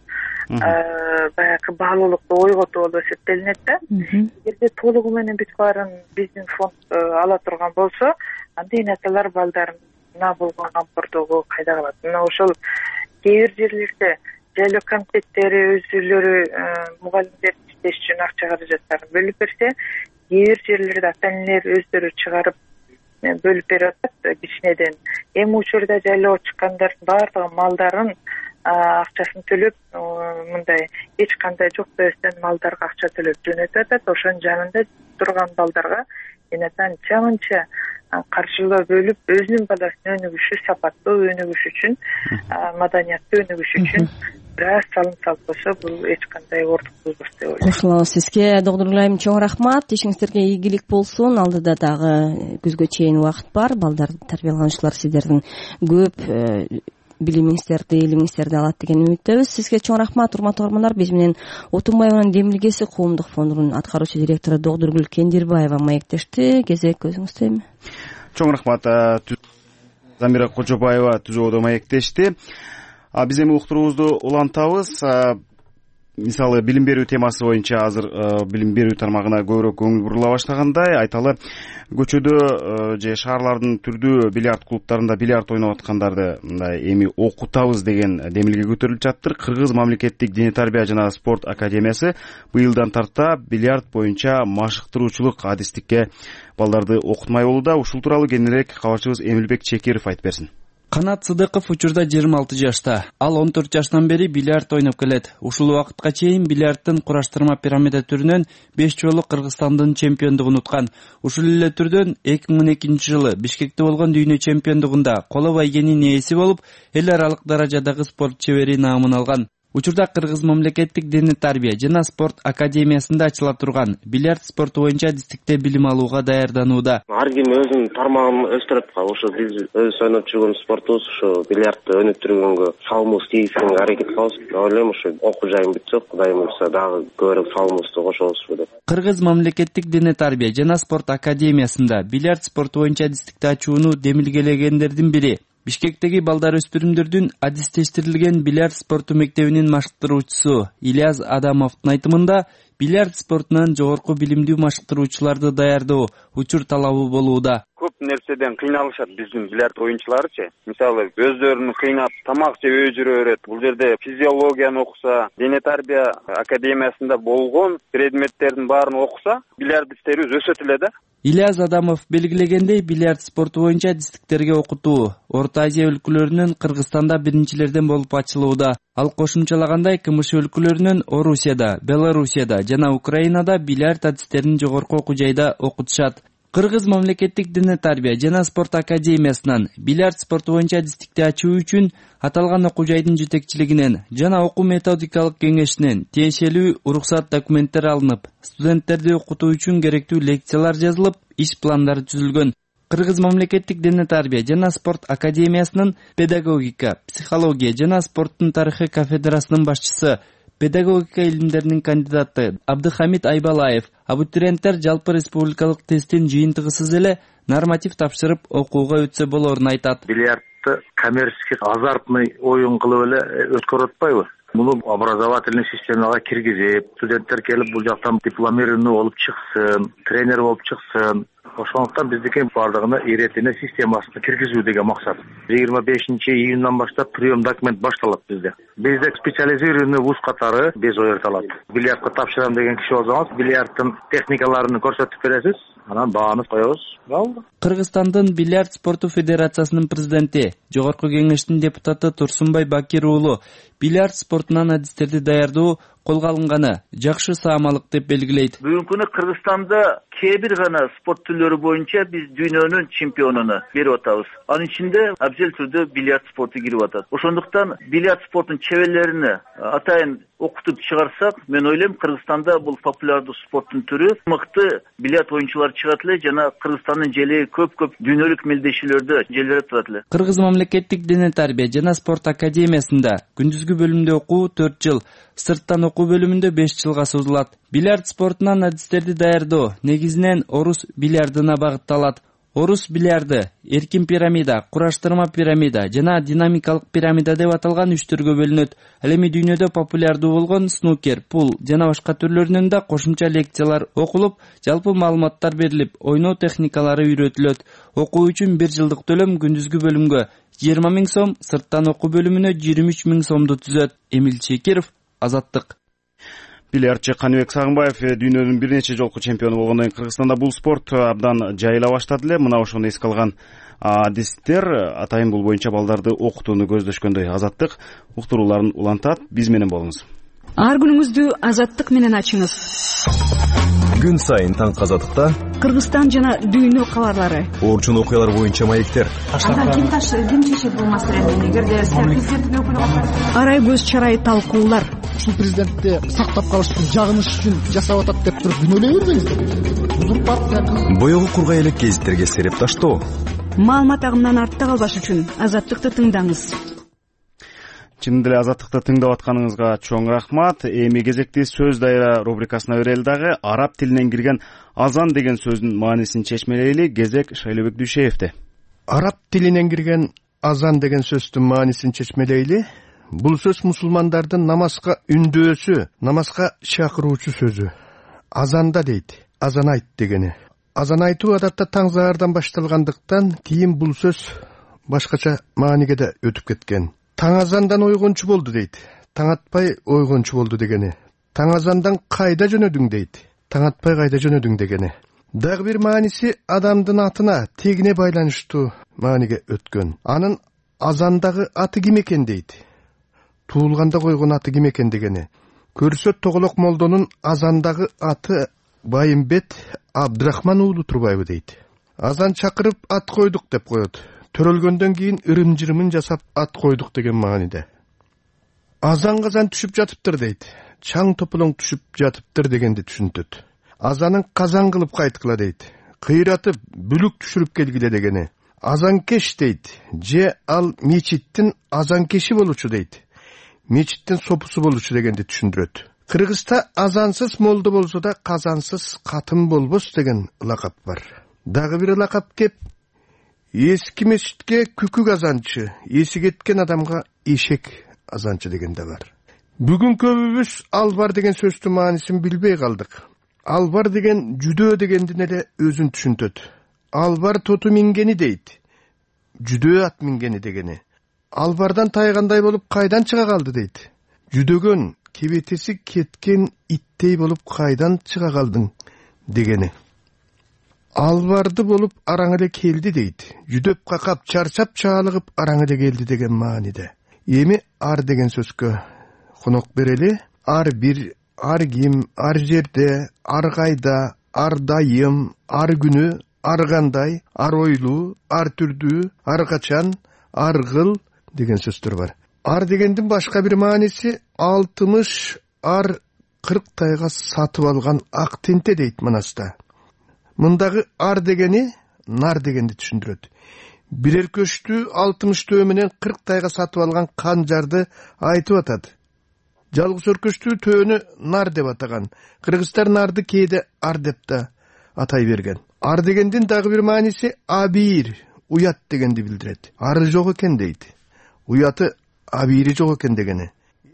баягы баалуулукту ойготуу болуп эсептелинет да. Эгерде толугу менен бүт баарын биздин фонд ала турган болсо, анда энаталар балдарына болгон камкордугу кайда калат? Мына ошол кээ бир жерлерде жайлоо комитеттери өзүлөрү мугалимдер иштеш үчүн акча каражаттарын бөлүп берсе, кээ бир жерлерде ата энелер өздөрү чыгарып бөлүп берип атат кичинеден. Эми учурда жайлоо чыккандардын баардыгы малдарын акчасын төлөп, мындай эч кандай жок дебестен малдарга акча төлөп жөнөтүп атат. Ошонун жанында турган балдарга энатан чамынча каржылоо бөлүп, өзүнүн баласынын өнүгүшү, сапаттуу өнүгүш үчүн, маданияттуу өнүгүш үчүн бир аз салым салып койсо, бул эч кандай ордук болбос деп ойлойм. Кошулабыз сизге. Доктор Гүлайым, чоң рахмат. Ишиңиздерге ийгилик болсун. Алдыда дагы күзгө чейин убакыт бар. Балдарды тарбиялаучулар сиздердин көп билимиңиздерди, илимиңиздерди алат деген үмүттөбүз. Сизге чоң рахмат, урматтуу көрөрмандар. Биз менен Отунбаеванын демилгеси коомдук фондунун аткаруучу директору Доктургүл Кендирбаева маектешти. Кезек өзүңүздө. Чоң рахмат. Замира Кожобаева түзүүдө маектешти. Биз эми уктуруубузду улантабыз. Мисалы, билим берүү темасы боюнча азыр билим берүү тармагына көбүрөөк көңүл бурула баштагандай, айталы, көчөдө же шаарлардын түрдүү бильярд клубтарында бильярд ойноп аткандарды мындай эми окутабыз деген демилге көтөрүлүп жаттыр. Кыргыз мамлекеттик диний тарбия жана спорт академиясы быйылдан тарта бильярд боюнча машыктыруучулук адистикке балдарды окутмай болууда. Ушул тууралуу кененирээк кабарчыбыз Эмилбек Чекиров айтып берсин. Канат Сыдыков учурда жыйырма алты жашта. Ал он төрт жаштан бери бильярд ойноп келет. Ушул убакытка чейин бильярдтын кураштырма пирамида түрүнөн беш жолу Кыргызстандын чемпиондугун уткан. Ушул эле түрдөн эки миң он экинчи жылы Бишкекте болгон дүйнө чемпиондугунда коло байгенин ээси болуп, эл аралык даражадагы спорт чебери наамын алган. Учурда Кыргыз мамлекеттик диний тарбия жана спорт академиясында ачыла турган бильярд спорту боюнча адистикте билим алууга даярданууда. Ар ким өзүнүн тармагын өстүрөт атпайбы? Ошо биз өз ойноп жүргөн спортубуз ушу бильярдты өнүктүргөнгө салымыбызды тийгизгенге аракет кылабыз. Ойлойм ушу окуу жайым бүтсө, Кудайым буйрса дагы көбүрөөк салымыбызды кошобузбу деп. Кыргыз мамлекеттик диний тарбия жана спорт академиясында бильярд спорту боюнча адистикти ачууну демилгелегендердин бири Бишкектеги балдар өспүрүмдөрдүн адистештирилген бильярд спорту мектебинин машыктыруучусу Ильяз Адамовдун айтымында, бильярд спортунан жогорку билимдүү машыктыруучуларды даярдоо учур талабы болууда. Көп нерседен кыйналышат биздин бильярд оюнчуларычы. Мисалы, өздөрүн кыйнап тамак жеп жүрө берет. Бул жерде физиологияны окуса, дене тарбия академиясында болгон предметтердин баарын окуса, бильярдисттерибиз өсөт эле да. Ильяз Адамов белгилегендей, бильярд спорту боюнча адистиктерге окутуу Орто Азия өлкөлөрүнөн Кыргызстанда биринчилерден болуп ачылууда. Ал кошумчалагандай, КМШ өлкөлөрүнөн Орусияда, Белоруссияда жана Украинада бильярд адистерин жогорку окуу жайда окутушат. Кыргыз мамлекеттик диний тарбия жана спорт академиясынан бильярд спорту боюнча адистикти ачуу үчүн аталган окуу жайдын жетекчилигинен жана окуу методикалык кеңешинен тиешелүү уруксат документтер алынып, студенттерди окутуу үчүн керектүү лекциялар жазылып, иш пландары түзүлгөн. Кыргыз мамлекеттик диний тарбия жана спорт академиясынын педагогика, психология жана спорттун тарыхы кафедрасынын башчысы, педагогика илимдеринин кандидаты Абдыхамид Айбалаев абитуриенттер жалпы республикалык тесттин жыйынтыгысыз эле норматив тапшырып окууга өтсө болорун айтат. Бильярдты коммерческий азартный оюн кылып эле өткөрүп атпайбы? Муну образовательный системага киргизип, студенттер келип бул жактан дипломированный болуп чыксын, тренер болуп чыксын. Ошондуктан биздики бардыгына иретине системасына киргизүү деген максат. жыйырма бешинчи июндан баштап прием документ башталат бизде. Бизде специализированный вуз катары без ойырталат. Бильярдка тапшырам деген киши болсоңуз, бильярдтын техникаларын көрсөтүп бересиз. анан бааны коебуз. Болду. Кыргызстандын бильярд спорту федерациясынын президенти, жогорку кеңештин депутаты Турсунбай Бакир уулу бильярд спортунан адистерди даярдоо колго алынганы жакшы саамалык деп белгилейт. Бүгүнкү күнү Кыргызстанда кээ бир гана спорт түрлөрү боюнча биз дүйнөнүн чемпионуну берип атабыз. Анын ичинде абзел түрдө бильярд спорту кирип атат. Ошондуктан бильярд спортунун чеберлеrini атайын окутуп чыгарсак, мен ойлойм Кыргызстанда бул популярдуу спорттун түрү мыкты бильярд оюнчулар чыгат эле жана Кыргызстандын жели көп-көп дүйнөлүк мелдешүүлөрдө желбереп турат эле. Кыргыз мамлекеттик дене тарбия жана спорт академиясында күндүзгү бөлүмдө окуу төрт жыл, сырттан окуу бөлүмүндө беш жылга созулат. Бильярд спортунан адистерди даярдоо негизинен орус бильярдына багытталат. Орус бильярды эркин пирамида, кураштырма пирамида жана динамикалык пирамида деп аталган үч түргө бөлүнөт. Ал эми дүйнөдө популярдуу болгон снукер, пул жана башка түрлөрүнөн да кошумча лекциялар окулуп, жалпы маалыматтар берилип, ойноо техникалары үйрөтүлөт. Окуу үчүн бир жылдык төлөм күндүзгү бөлүмгө жыйырма миң сом, сырттан окуу бөлүмүнө жыйырма үч миң сомду түзөт. Эмил Чекиров, Азаттык. Бильярдчы Каныбек Сагынбаев дүйнөнүн бир нече жолку чемпиону болгондон кийин Кыргызстанда бул спорт абдан жайыла баштады эле. Мына ошону эске алган адистер атайын бул боюнча балдарды окутууну көздөшкөндөй. Азаттык уктурууларын улантат. Биз менен болуңуз. Ар күнүңүздү Азаттык менен ачыңыз. Күн сайын таң Азаттыкта Кыргызстан жана дүйнө кабарлары, орчун окуялар боюнча маектер. Анда ким таш ким чечет бул маселени? Эгерде президенттин өкүлү арай көз чарай талкуулар. Ушул президентти сактап калыш үчүн, жагыныш үчүн жасап атат деп туруп күнөөлөй бербеңиздер. Бузуп барып, боёгу кургай элек гезиттерге сереп таштоо. Маалымат агымынан артта калбаш үчүн Азаттыкты тыңдаңыз. Чындап эле Азаттыкты тыңдап атканыңызга чоң рахмат. Эми кезекти сөз дайра рубрикасына берели дагы. Араб тилинен кирген азан деген сөздүн маанисин чечмелейли. Кезек Шайлообек Дүйшеевде. Араб тилинен кирген азан деген сөздүн маанисин чечмелейли. Бул сөз мусулмандардын намазга үндөсү, намазга чакыруучу сөзү. Азанда дейт, азан айт дегени. Азан айтуу адатта таң заардан башталгандыктан кийин бул сөз башкача мааниге да өтүп кеткен. Таң азандан ойгончу болду дейт. Таң атпай ойгончу болду дегени. Таң азандан кайда жөнөдүң дейт. Таң атпай кайда жөнөдүң дегени. Дагы бир мааниси адамдын атына, тегине байланыштуу мааниге өткөн. Анын азандагы аты ким экен дейт. Туулганда койгон аты ким экен дегени. Көрсөт Тоголок молдонун азандагы аты Байымбет Абдрахман уулу Турбаева дейт. Азан чакырып ат койдук деп коет. Төрөлгөндөн кийин ырым-жырымын жасап ат койдук деген мааниде. Азан казан түшүп жатыптыр дейт. Чаң тополоң түшүп жатыптыр дегенди түшүнтөт. Азанын казан кылып кайткыла дейт. Кыйратып бүлүк түшүрүп келгиле дегени. Азанкеш дейт. Же ал мечиттин азанкеши болучу дейт. Мечиттин сопусу болучу дегенди түшүндүрөт. Кыргызда азансыз молдо болсо да казансыз катын болбос деген лакап бар. Дагы бир лакап кеп, эски мечитке күкүк азанчы, эси кеткен адамга эшек азанчы деген да бар. Бүгүн көбүбүз албар деген сөздүн маанисин билбей калдык. Албар деген жүдөө дегендин эле өзүн түшүнтөт. Албар тоту мингени дейт. Жүдөө ат мингени дегени. Албардан тайгандай болуп кайдан чыга калды дейт. Жүдөгөн, кебетеси кеткен иттей болуп кайдан чыга калдың дегени. Албарды болуп араң эле келди дейт. Жүдөп какап, чарчап чаалыгып араң эле келди деген мааниде. Эми ар деген сөзгө конок берели. Ар бир, ар ким, ар жерде, ар кайда, ар дайым, ар күнү, ар кандай, ар ойлуу, ар түрдүү, ар качан, ар кыл деген сөздөр бар. Ар дегендин башка бир мааниси алтымыш ар кырк тайга сатып алган ак тенте дейт Манаста. Мындагы ар дегени нар дегенди түшүндүрөт. Бирер көчтү алтымыш төө менен кырк тайга сатып алган канжарды айтып атат. Жалгыз өркөчтүү төөнү нар деп атаган. Кыргыздар нарды кээде ар деп да атай берген. Ар дегендин дагы бир мааниси абийир, уят дегенди билдирет. Ары жок экен дейт. Уяты абийири жок экен дегени.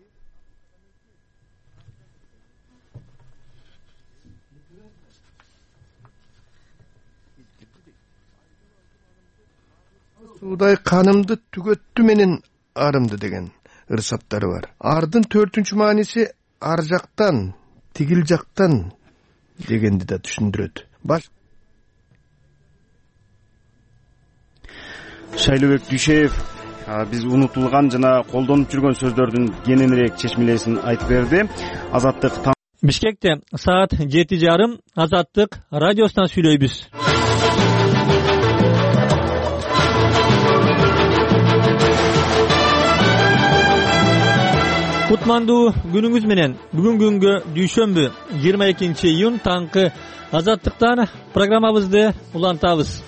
Суудай канымды түгөттү менен арымды деген ырсаттары бар. Ардын төртүнчү мааниси ар жактан, тигил жактан дегенди да түшүндүрөт. Баш Шайлообек Дүйшеев биз унутулган жана колдонуп жүргөн сөздөрдүн кененирээк чечмелесин айтып берди. Азаттык Бишкекте саат жети жарым Азаттык радиосунан сүйлөйбүз. Кутмандуу күнүңүз менен. Бүгүн күнгө дүйшөмбү жыйырма экинчи июнь таңкы Азаттыктан программабызды улантабыз.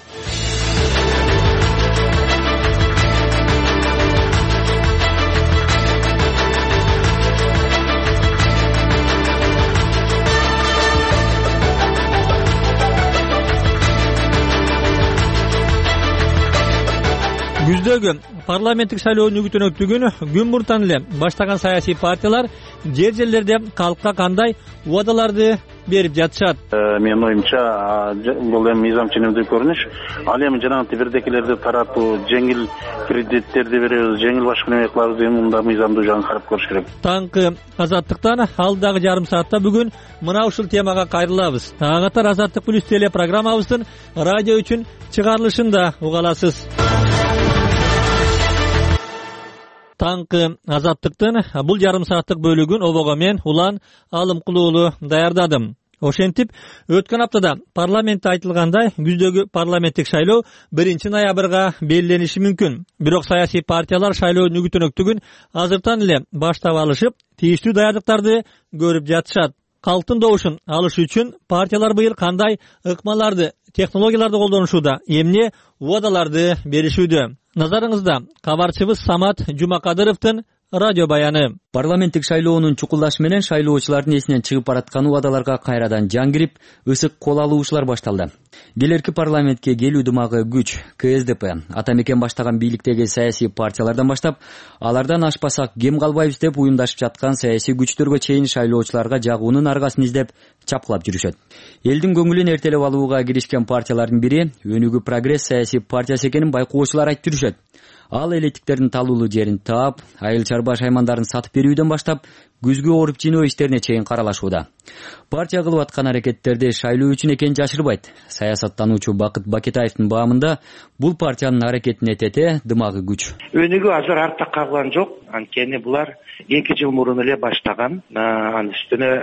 Күздөгү парламенттик шайлоо нүгүтөн өтүгүн күн муртан эле баштаган саясий партиялар жер жерлерде калкка кандай убадаларды берип жатышат. Менин оюмча бул эми мыйзам ченемдүү көрүнүш. Ал эми жанагы бирдекилерди таратуу, жеңил кредиттерди беребиз, жеңил башка неме кылабыз эми мында мыйзамдуу жагын карап көрүш керек. Таңкы Азаттыктан алдагы жарым саатта бүгүн мына ушул темага кайрылабыз. Ага катар Азаттык плюс теле программабыздын радио үчүн чыгарылышын да уга аласыз. Таңкы Азаттыктын бул жарым сааттык бөлүгүн обого мен Улан Алымкулуулу даярдадым. Ошентип, өткөн аптада парламентте айтылгандай, күздөгү парламенттик шайлоо биринчи ноябрга белгилениши мүмкүн. Бирок саясий партиялар шайлоо нүгүтөнөктүгүн азыртан эле баштап алышып, тийиштүү даярдыктарды көрүп жатышат. Калктын добушун алыш үчүн партиялар быйыл кандай ыкмаларды, технологияларды колдонушууда, эмне убадаларды беришүүдө? Назарыңызда кабарчыбыз Самат Жумакадыровдун радио баяны. Парламенттик шайлоонун чукулдашы менен шайлоочулардын эсинен чыгып бараткан убадаларга кайрадан жан кирип, ысык кол алуучулар башталды. Келерки парламентке келүү дымагы күч Ка Эс Д П ата мекен баштаган бийликтеги саясий партиялардан баштап, алардан ашпасак кем калбайбыз деп уюмдашып жаткан саясий күчтөргө чейин шайлоочуларга жагуунун аргасын издеп чапкылап жүрүшөт. Элдин көңүлүн эртелеп алууга киришкен партиялардын бири Өнүгүү Прогресс саясий партиясы экенин байкоочулар айтып жүрүшөт. Ал электиктердин талуулуу жерин таап, айыл чарба шаймандарын сатып берүүдөн баштап, күзгү оруп жинөө иштерине чейин каралашууда. Партия кылып аткан аракеттерди шайлоо үчүн экенин жашырбайт. Саясаттануучу Бакыт Бакетаевдин баамында бул партиянын аракетине тете дымагы күч. Өнүгүү азыр артта калган жок. Анткени булар эки жыл мурун эле баштаган. Анын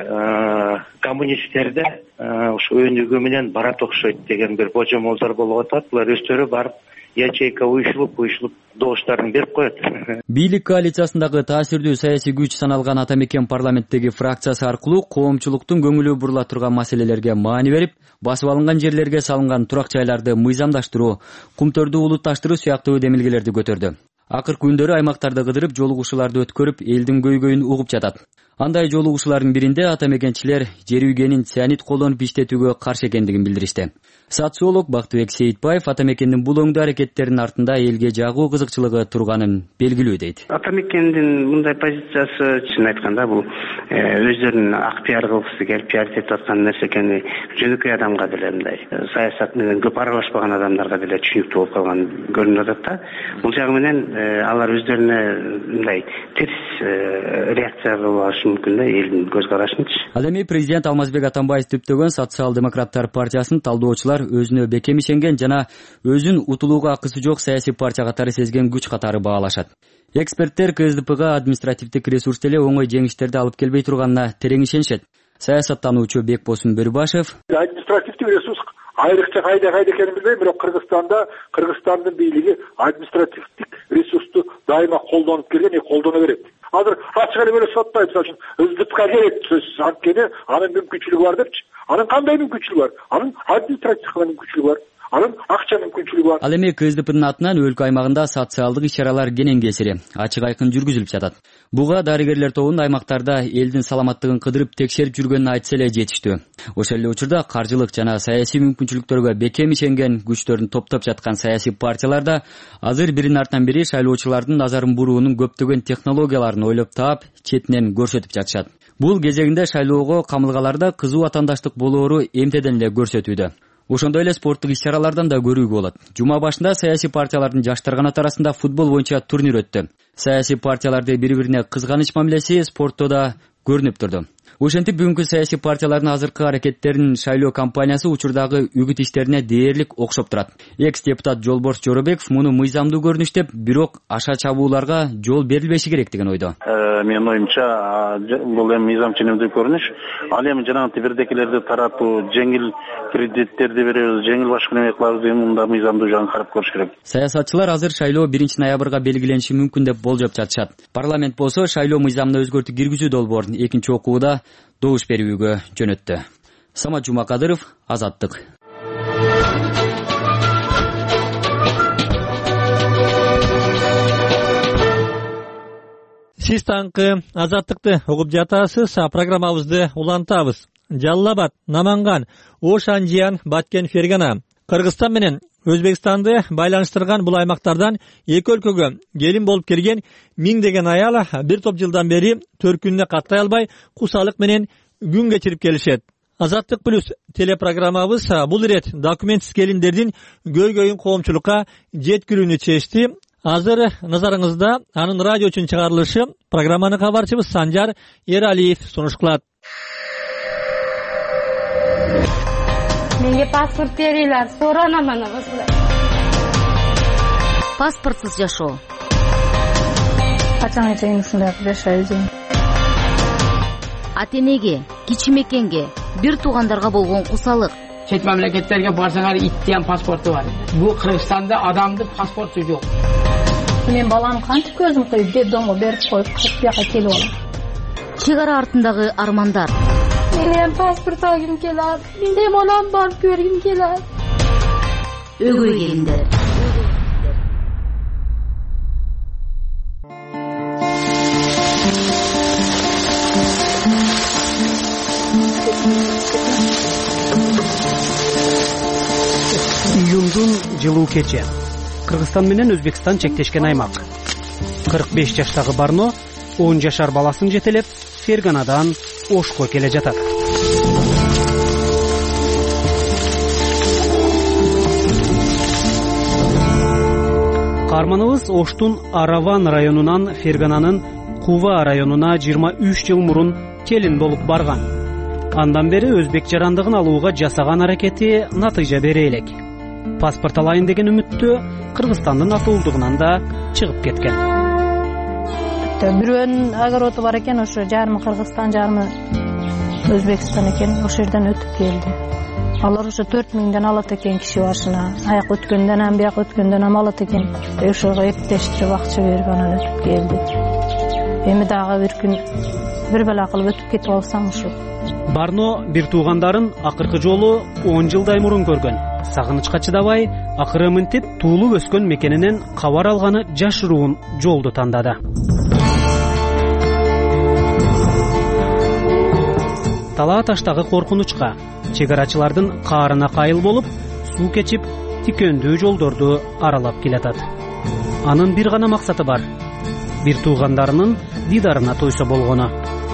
үстүнө коммунисттерде ушу өнүгүү менен барат окшойт деген бир божомолдор болуп атат. Булар өздөрү барып ячейка уюшулуп уюшулуп добуштарын берип коет. Бийлик коалициясындагы таасирдүү саясий күч саналган ата мекен парламенттеги фракциясы аркылуу коомчулуктун көңүлү бурула турган маселелерге маани берип, басып алынган жерлерге салынган турак жайларды мыйзамдаштыруу, кумтөрдү улутташтыруу сыяктуу демилгелерди көтөрдү. Акыркы күндөрү аймактарды кыдырып, жолугушууларды өткөрүп, элдин көйгөйүн угуп жатат. Андай жолугушуулардын биринде ата мекенчилер жер үйгенин цианид колдонуп иштетүүгө каршы экендигин билдиришти. Социолог Бактыбек Сейитбаев ата мекендин бул оңдуу аракеттеринин артында элге жагуу кызыкчылыгы турганын белгилүү дейт. Ата мекендин мындай позициясы чын айтканда бул өздөрүнүн ак пиар кылгысы келип пиарить этип аткан нерсе экени жөнөкөй адамга деле мындай саясат менен көп аралашпаган адамдарга деле түшүнүктүү болуп калган көрүнүп атат да. Бул жагы менен алар өздөрүнө мындай терс реакция кылып алышы мүмкүн да элдин көз карашынчы. Ал эми президент Алмазбек Атамбаев түптөгөн социал-демократтар партиясын талдоочулар өзүнө бекем ишенген жана өзүн утулууга акысы жок саясий партия катары сезген күч катары баалашат. Эксперттер Ка Эс Д Пга административдик ресурс деле оңой жеңиштерди алып келбей турганына терең ишенишет. Саясаттануучу Бекбосун Бөрүбашев административдик ресурс айрыкча кайда кайда экенин билбейм, бирок Кыргызстанда Кыргызстандын бийлиги административдик ресурсту дайыма колдонуп келген, и колдоно берет. Азыр ачык эле бөлө сотпойт, мисалы үчүн СДПга керек сөзсүз, анткени анын мүмкүнчүлүгү бар депчи. Анын кандай мүмкүнчүлүгү бар? Анын административдик мүмкүнчүлүгү бар. Анын акча мүмкүнчүлүгү бар. Ал эми Ка Эс Д Пнын атынан өлкө аймагында социалдык иш-чаралар кенен кесири ачык айкын жүргүзүлүп жатат. Буга дарыгерлер тобунун аймактарда элдин саламаттыгын кыдырып текшерип жүргөнүн айтса эле жетиштүү. Ошол эле учурда каржылык жана саясий мүмкүнчүлүктөргө бекем ишенген күчтөрүн топтоп жаткан саясий партияларда азыр биринин артынан бири шайлоочулардын назарын буруунун көптөгөн технологияларын ойлоп таап, четинен көрсөтүп жатышат. Бул кезегинде шайлоого камылгаларда кызуу атаандаштык болоору эмтеден эле көрсөтүүдө. Ошондой эле спорттук иш-чаралардан да көрүүгө болот. Жума башында саясий партиялардын жаштар канаты арасында футбол боюнча турнир өттү. Саясий партияларды бири-бирине кызганыч мамилеси спортто да көрүнүп турду. Ошентип бүгүнкү саясий партиялардын азыркы аракеттеринин шайлоо кампаниясы учурдагы үгүт иштерине дээрлик окшоп турат. Экс депутат Жолборс Жоробеков муну мыйзамдуу көрүнүш деп, бирок аша чабууларга жол берилбеши керек деген ойдо. Менин оюмча, бул эми мыйзам ченемдүү көрүнүш. Ал эми жанагы бирдекилерди таратуу, жеңил кредиттерди беребиз, жеңил башка неме кылабыз деген мында мыйзамдуу жагын карап көрүш керек. Саясатчылар азыр шайлоо биринчи ноябрга белгилениши мүмкүн деп болжоп жатышат. Парламент болсо шайлоо мыйзамына өзгөртүү киргизүү долбоорун экинчи окууда добуш берүүгө жөнөттү. Самат Жумакадыров, Азаттык. Сиз таңкы Азаттыкты угуп жатасыз. Программабызды улантабыз. Жалал Абад, Наманган, Ош Анжиян, Баткен, Фергана, Кыргызстан менен Өзбекстанды байланыштырган бул аймактардан эки өлкөгө келин болуп келген миңдеген аял бир топ жылдан бери төркүнүнө каттай албай кусалык менен күн кечирип келишет. Азаттык плюс телепрограммабыз бул ирет документсиз келиндердин көйгөйүн коомчулукка жеткирүүнү чечти. Азыр назарыңызда анын радио үчүн чыгарылышы. Программаны кабарчыбыз Санжар Эралиев сунуш кылат. Менге паспорт бериңер, соранаман абасылар. Паспортсуз жашоо. Качан чейин ушундай жашайбыз. Ата-энеге, кичи мекенге, бир туугандарга болгон кусалык. Чет мамлекеттерге барсаңар иттен паспорту бар. Бул Кыргызстанда адамдын паспорту жок. Мен балам кантип көзүм коюп детдомго берип коюп, бияка келип алам. Чек ара артындагы армандар. Мен паспорт алгым келет. Мен балам барып көргүм келет. Өгөй келиндер. Июндун жылуу кечи. Кыргызстан менен Өзбекстан чектешкен аймак. кырк беш жаштагы Барно он жашар баласын жетелеп Ферганадан Ошко келе жатат. Каарманыбыз Оштун Араван районунан Фергананын Кува районуна жыйырма үч жыл мурун келин болуп барган. Андан бери өзбек жарандыгын алууга жасаган аракети натыйжа бере элек. Паспорт алайын деген үмүттө Кыргызстандын атуулдугунан да чыгып кеткен. Бирөөнүн огороду бар экен, ошо жарымы Кыргызстан, жарымы Өзбекстан экен, ошол жерден өтүп келди. Алар ошо төрт миңден алат экен киши башына. Аяк өткөндөн ам, бияк өткөндөн ам алат экен. Ошого эптештирип акча берип анан өтүп келди. Эми дагы бир күн бир бала кылып өтүп кетип алсам ушул. Барно бир туугандарын акыркы жолу он жылдай мурун көргөн. Сагынычка чыдабай, акыры мынтип туулуп өскөн мекенинен кабар алганы жашыруун жолду тандады. Талаа таштагы коркунучка, чегарачылардын каарына кайыл болуп, суу кечип, тикөндүү жолдорду аралап келатат. Анын бир гана максаты бар. Бир туугандарынын дидарына тойсо болгону.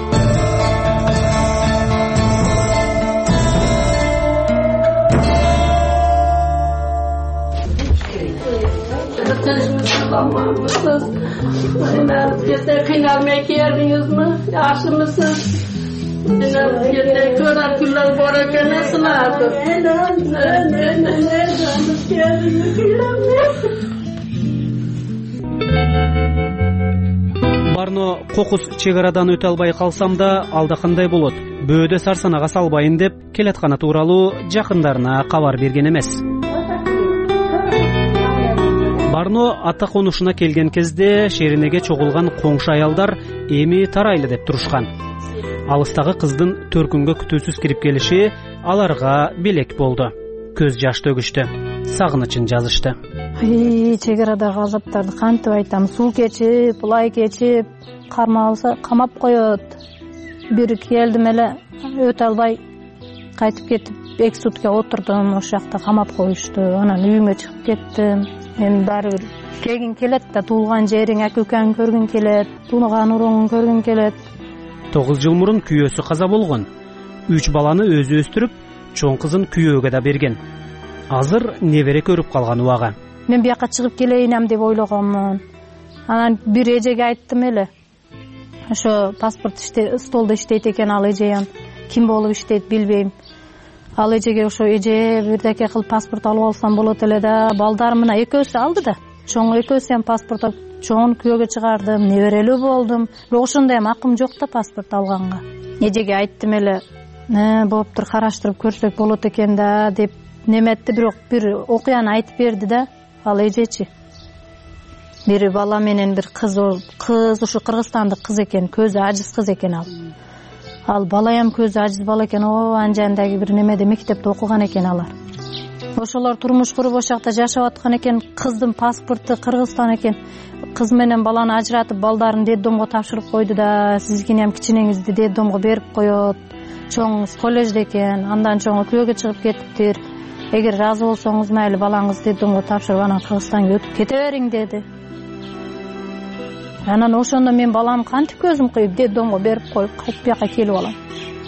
Siz bizde kıynalmaya geldiniz mi? Yaşlı mısınız? Bizde kören küller var eken nasıllardı? Ne ne ne ne Барно кокус чек арадан өтө албай калсам да алда кандай болот? Бөөдө сарсанага салбайын деп келатканы тууралуу жакындарына кабар берген эмес. Барно ата конушуна келген кезде шеринеге чогулган коңшу аялдар эми тарайлы деп турушкан. Алыстагы кыздын төркүнгө күтүүсүз кирип келиши аларга белек болду. Көз жаш төгүштү, сагынычын жазышты. Ай, чек арадагы азаптарды кантип айтам? Суу кечип, лай кечип, кармалса камап коет. Бир келдим эле, өтө албай кайтып кетип, эки сутка отурдум, ошол жакта камап коюшту. Анан үйүмө чыгып кеттим. Эми баары бир келгиң келет да, туулган жериң, ака укаң көргүң келет, тууган уруңун көргүң келет. тогуз жыл мурун күйөөсү каза болгон. үч баланы өзү өстүрүп, чоң кызын күйөөгө да берген. Азыр небере көрүп калган убага. Мен бияка чыгып келейинем деп ойлогонмун. Анан бир эжеге айттым эле. ошо паспорт столдо иштейт экен ал эжеям ким болуп иштейт билбейм. Ал эжеге ошо эже бирдеке кылып паспорт алып алсам болот эле да, балдарым мына экөөсү алды да, чоң экөөсү ham паспорт алып чоңун күйөөгө чыгардым, неберелүү болдум. Бирок ошондой ham акым жок да паспорт алганга. Эжеге айттым эле, болуптур, караштырып көрсөк болот экен да деп неметти, бирок бир окуяны айтып берди да ал эжечи. Бир бала менен бир кыз, кыз ушу кыргызстандык кыз экен, көзү ажиз кыз экен ал. Ал бала ham көзү ажиз бала экен, о анжандагы бир немеде мектепте окуган экен алар. Ошолор турмуш куруп ошол жакта жашап аткан экен, кыздын паспорту Кыргызстан экен. Кыз менен баланы ажыратып, балдарын детдомго тапшырып койду да, сиздикини ham кичинеңизди детдомго берип коет. Чоңуңуз коллежде экен, андан чоңу күйөөгө чыгып кетиптир. Эгер разы болсоңуз мейли балаңызды детдомго тапшырып анан Кыргызстанга өтүп кете бериң деди. Анан ошондо мен балам кантип көзүм кыйып детдомго берип коюп кайтып бияка келип алам.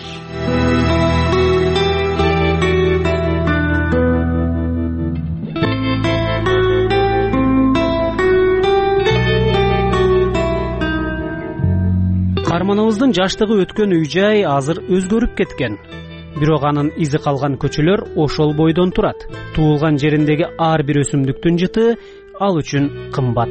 Каарманыбыздын жаштыгы өткөн үй-жай азыр өзгөрүп кеткен. Бирок анын изи калган көчөлөр ошол бойдон турат. Туулган жериндеги ар бир өсүмдүктүн жыты ал үчүн кымбат.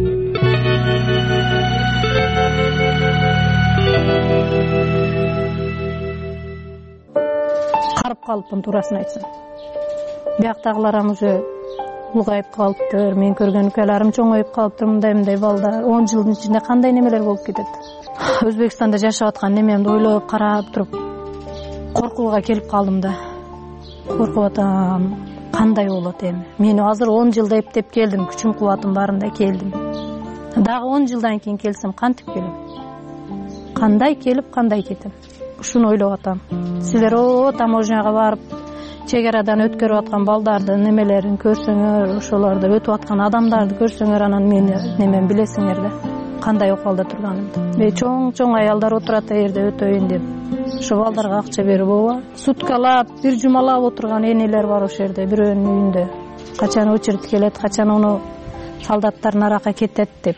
Карып калыпмын, туурасын айтсам. Бияктагыларым уже улгайып калыптыр, мен көргөн укаларым чоңоюп калыптыр, мындай мындай балдар он жылдын ичинде кандай немелер болуп кетет. Өзбекстанда жашап аткан немемди ойлоп карап туруп коркууга келип калдым да. Коркуп атам, кандай болот эми? Мен азыр он жылда эптеп келдим, күчүм кубатым барында келдим. Дагы он жылдан кийин келсем кантип келем? Кандай келип, кандай кетем? Ушуну ойлоп атам. Силер о таможняга барып, чек арадан өткөрүп аткан балдардын немелерин көрсөңөр, ошолорду өтүп аткан адамдарды көрсөңөр, анан мени немен билесиңер да. Кандай окуалда турганымды. Мен чоң-чоң аялдар отурат жерде өтөйүн деп. Ошо балдарга акча берип ооба. Суткалап, бир жумалап отурган энелер бар ошол жерде, бирөөнүн үйүндө. Качан очередь келет, качан уну солдаттар нарака кетет деп.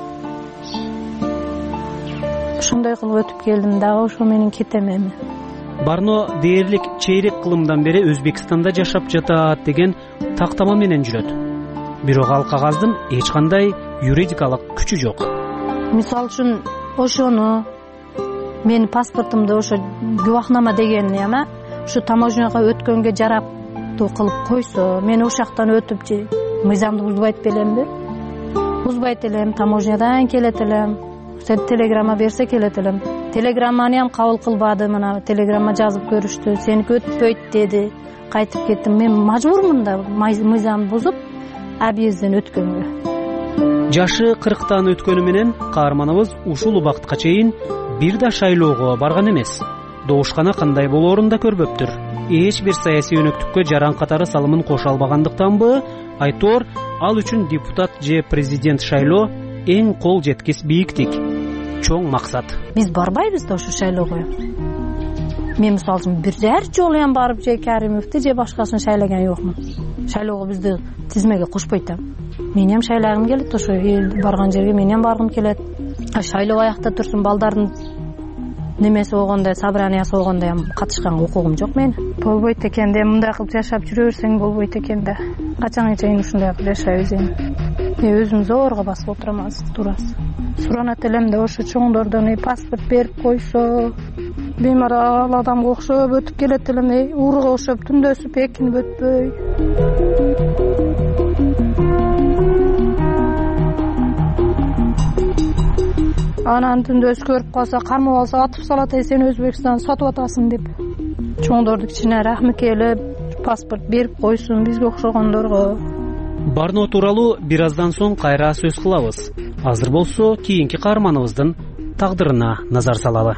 Ошондой кылып өтүп келдим дагы, ошо менин кетем эми. Барно дээрлик чейрек кылымдан бери Өзбекстанда жашап жатат деген тактама менен жүрөт. Бирок ал кагаздын эч кандай юридикалык күчү жок. Мисалы үчүн ошону мен паспортумду ошо губахнама дегенни эме ушу таможняга өткөнгө жараптуу кылып койсо, мен ошол жактан өтүп же мыйзамды бузбайт белемби? Бузбайт элем, таможнядан келет элем. Телеграмма берсе келет элем. Телеграмманы ham кабыл кылбады, мына телеграмма жазып көрүштү. Сеники өтпөйт деди. Кайтып кеттим. Мен мажбурмун да мыйзамды бузуп объезден өткөнгө. Жашы кырктан өткөнү менен каарманыбыз ушул убакытка чейин бир да шайлоого барган эмес. Добушкана кандай болоорун да көрбөптүр. Эч бир саясий өнөктүккө жаран катары салымын кошо албагандыктанбы, айтор ал үчүн депутат же президент шайлоо эң кол жеткис бийиктик, чоң максат. Биз барбайбыз да ошо шайлоого. Мен мисалы үчүн бир жер жолу ham барып же Каримовду же башкасын шайлаган жокмун. Шайлоого бизди тизмеге кошпойт да. Мен ham шайлагым келет, ошо эл барган жерге мен ham баргым келет. Шайлоо аякта турсун, балдардын немеси болгондо, собраниясы болгондо ham катышканга укугум жок менин. Болбойт экен да, мындай кылып жашап жүрө берсең болбойт экен да. Качанга чейин ушундай кылып жашайбыз эми. Мен өзүм зорго басып отурам азыр, туурасы. Суранат элем да ошо чоңдордон паспорт берип койсо, беймарал адамга окшоп өтүп келет элем, урга окшоп түндөсүп экинип өтпөй. Анан түндөс көрүп калса, кармап алса, атып салат, сен Өзбекстан сатып атасың деп. Чоңдорду кичине рахмы келип, паспорт берип койсун бизге окшогондорго. Барно тууралуу бир аздан соң кайра сөз кылабыз. Азыр болсо кийинки каарманыбыздын тагдырына назар салалы.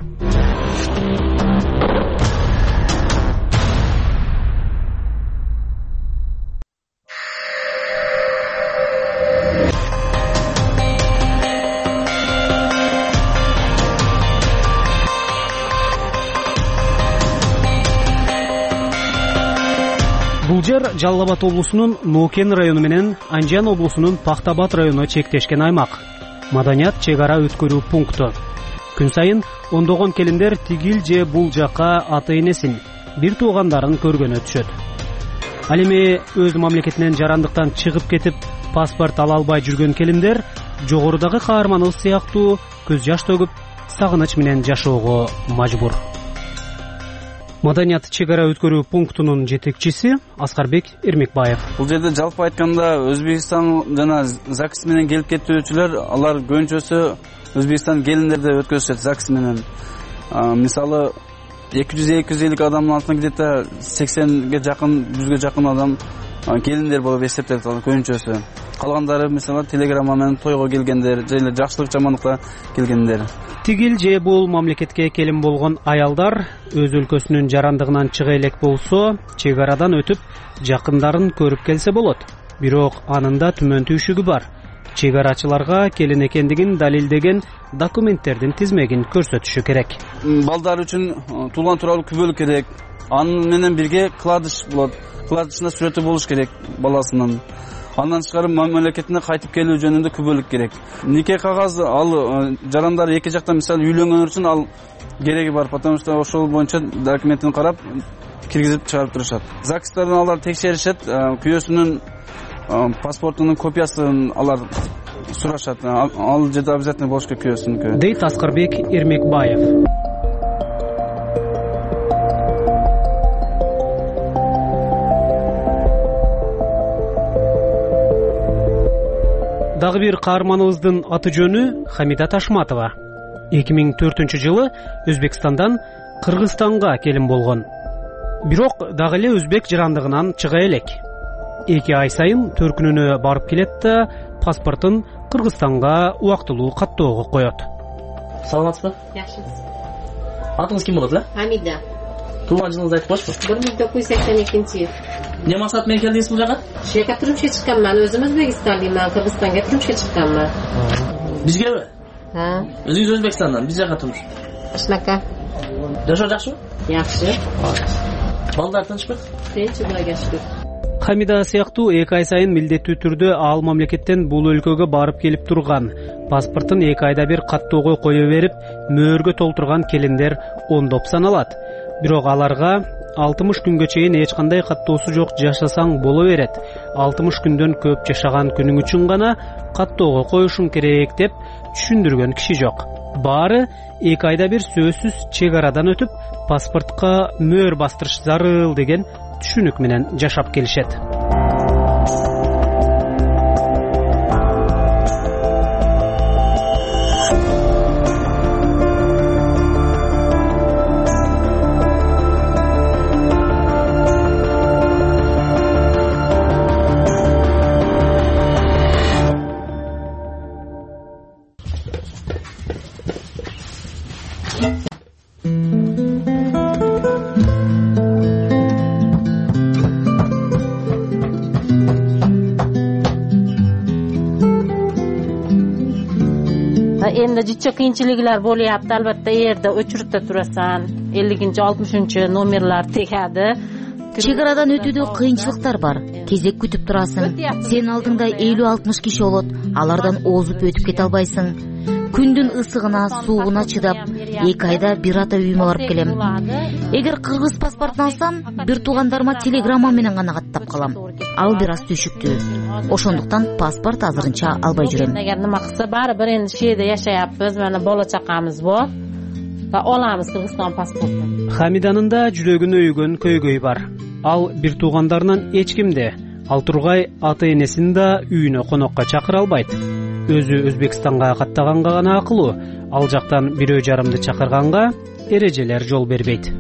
Бул жер Жалал Абад облусунун Нокен району менен Анжан облусунун Пахтабад району чектешкен аймак. Маданият чек ара өткөрүү пункту. күн сайын ондогон келиндер тигил же бул жака ата энесин, бир туугандарын көргөнү өтүшөт. Ал эми өз мамлекетинен жарандыктан чыгып кетип паспорт ала албай жүргөн келиндер жогорудагы каарманыбыз сыяктуу көз жаш төгүп сагыныч менен жашоого мажбур. Маданият чек ара өткөрүү пунктунун жетекчиси Аскарбек Эрмекбаев. Бул жерде жалпы айтканда Өзбекстан жана ЗАГС менен келип кетүүчүлөр, алар көбүнчөсү Өзбекстан келиндерди өткөзүшөт ЗАГС менен. Мисалы эки жүз эки жүз элүү адамдын артынан где-то сексенге жакын, жүзгө жакын адам келиндер болуп эсептелет көбүнчөсү. Калгандары мисалы телеграмма менен тойго келгендер, же эле жакшылык жамандыкка келгендер. Тигил же бул мамлекетке келин болгон аялдар өз өлкөсүнүн жарандыгынан чыга элек болсо, чек арадан өтүп жакындарын көрүп келсе болот. Бирок анын да түмөн түйшүгү бар. Чек арачыларга келин экендигин далилдеген документтердин тизмегин көрсөтүшү керек. Балдар үчүн туулган тууралуу күбөлүк керек. Анын менен бирге кладыш болот. Кладышында сүрөтү болуш керек баласынын. Андан тышкары мамлекетине кайтып келүү жөнүндө күбөлүк керек. Нике кагазы ал жарандар эки жактан мисалы үйлөнгөн үчүн ал кереги бар, потому что ошол боюнча документин карап киргизип чыгарып турушат. ЗАГСтардан алар текшеришет, күйөөсүнүн паспортунун копиясын алар сурашат. Ал жерде обязательно болуш керек күйөөсүнүн. Дейт Аскарбек Эрмекбаев. Дагы бир каарманыбыздын аты жөнү Хамида Ташматова. эки миң төртүнчү жылы Өзбекстандан Кыргызстанга келин болгон. Бирок дагы эле өзбек жарандыгынан чыга элек. эки ай сайын төркүнүнө барып келет да паспортун Кыргызстанга убактылуу каттоого коет. Саламатсызбы? Жакшысыз. Атыңыз ким болот эле? Хамида. Туулган жылыңызды айтып коюшпу? бир миң тогуз жүз сексен экинчи. Эмне максат менен келдиңиз бул жака? Шека турмушка чыкканмын. Өзүм Өзбекстандамын, Кыргызстанга турмушка чыкканмын. Бизгеби? Ha. Өзүңүз Өзбекстандан, биз жака турмуш. Ушунака. Жашоо жакшыбы? Жакшы. Балдар тынчпы? Тынч, Кудайга шүкүр. Хамида сыяктуу эки ай сайын милдеттүү түрдө ал мамлекеттен бул өлкөгө барып келип турган. Паспортун эки айда бир каттоого кое берип, мөөргө толтурган келиндер ондоп саналат. Бирок аларга алтымыш күнгө чейин эч кандай каттоосу жок жашасаң боло берет. алтымыш күндөн көп жашаган күнүң үчүн гана каттоого коюшуң керек деп түшүндүргөн киши жок. Баары эки айда бир сөзсүз чек арадан өтүп, паспортко мөөр бастырыш зарыл деген түшүнүк менен жашап келишет. Endi juda qiyinchiliklar bo'lyapti. Albatta, yerda o'chiribda turasan. elliginchi oltmishинчи номерлар tegadi. Чек арадан өтүүдө кыйынчылыктар бар. Кезек күтүп турасың. Сен алдыңда элүү алтымыш киши болот. Алардан озуп өтүп кете албайсың. Күндүн ысыгына, суугуна чыдап, эки айда бир ата үйүмө барып келем. Эгер кыргыз паспортун алсам, бир туугандарыма телеграмма менен гана каттап калам. Ал бир аз түйшүктүү. Ошондуктан паспорт азырынча албай жүрөм. Эгер нема кылса, баары бир энди шээде жашаяппыз, мана бала чакамыз бар. Ва оламыз Кыргызстан паспортун. Хамиданын да жүрөгүн өйгөн көйгөй бар. Ал бир туугандарынан эч кимди, ал тургай ата энесин да үйүнө конокко чакыра албайт. Өзү Өзбекстанга каттаганга гана акылуу, ал жактан бирөө жарымды чакырганга эрежелер жол бербейт.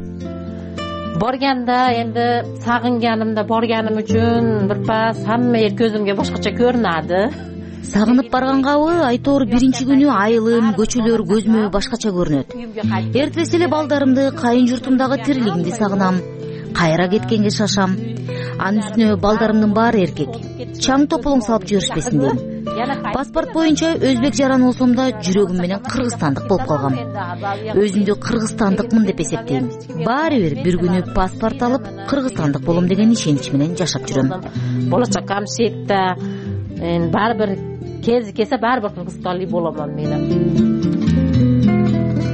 Borganda endi sag'inganimda borganim uchun bir pas hamma yer ko'zimga boshqacha ko'rinadi. Сагынып баргангабы, айтор биринчи күнү айылым, көчөлөр көзмө башкача көрүнөт. Эртеси эле балдарымды, кайын журтумдагы тирилигимди сагынам. Кайра кеткенге шашам. Анын үстүнө балдарымдын баары эркек. Чаң тополоң салып жиберишпесин дейм. Паспорт боюнча өзбек жаран болсом да жүрөгүм менен кыргызстандык болуп калгам. Өзүмдү кыргызстандыкмын деп эсептейм. Баары бир бир күнү паспорт алып кыргызстандык болом деген ишенич менен жашап жүрөм. Болачакам шетте. Эми баары бир кези келсе баары бир кыргызстандык боламын мен.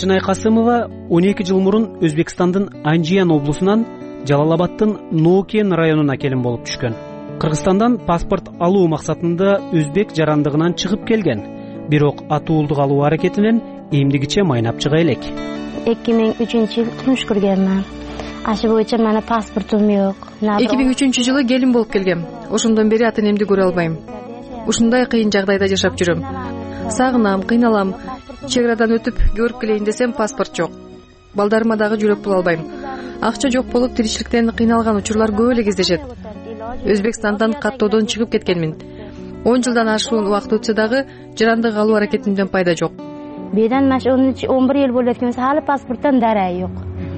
Барчынай Касымова он эки жыл мурун Өзбекстандын Анжиян облусунан Жалал Абадтын Ноукен районуна келин болуп түшкөн. Кыргызстандан паспорт алуу максатында өзбек жарандыгынан чыгып келген. Бирок атуулдук алуу аракетинен эмдигиче майнап чыга элек. эки миң үчүнчү жыл турмуш курганмын. Ашы боюнча мана паспортум жок. эки миң үчүнчү жылы келин болуп келгем. Ошондон бери ата энемди көрө албайм. Ушундай кыйын жагдайда жашап жүрөм. Сагынам, кыйналам. Чек арадан өтүп көрүп келейин десем паспорт жок. Балдарыма дагы жүрөк боло албайм. Акча жок болуп тиричиликтен кыйналган учурлар көп эле кездешет. Өзбекстандан каттоодон чыгып кеткенмин. он жылдан ашуун убакыт өтсө дагы жарандык алуу аракетимден пайда жок. Бедан маш он бир эл болуп кеткен, хали паспорттон дарай жок.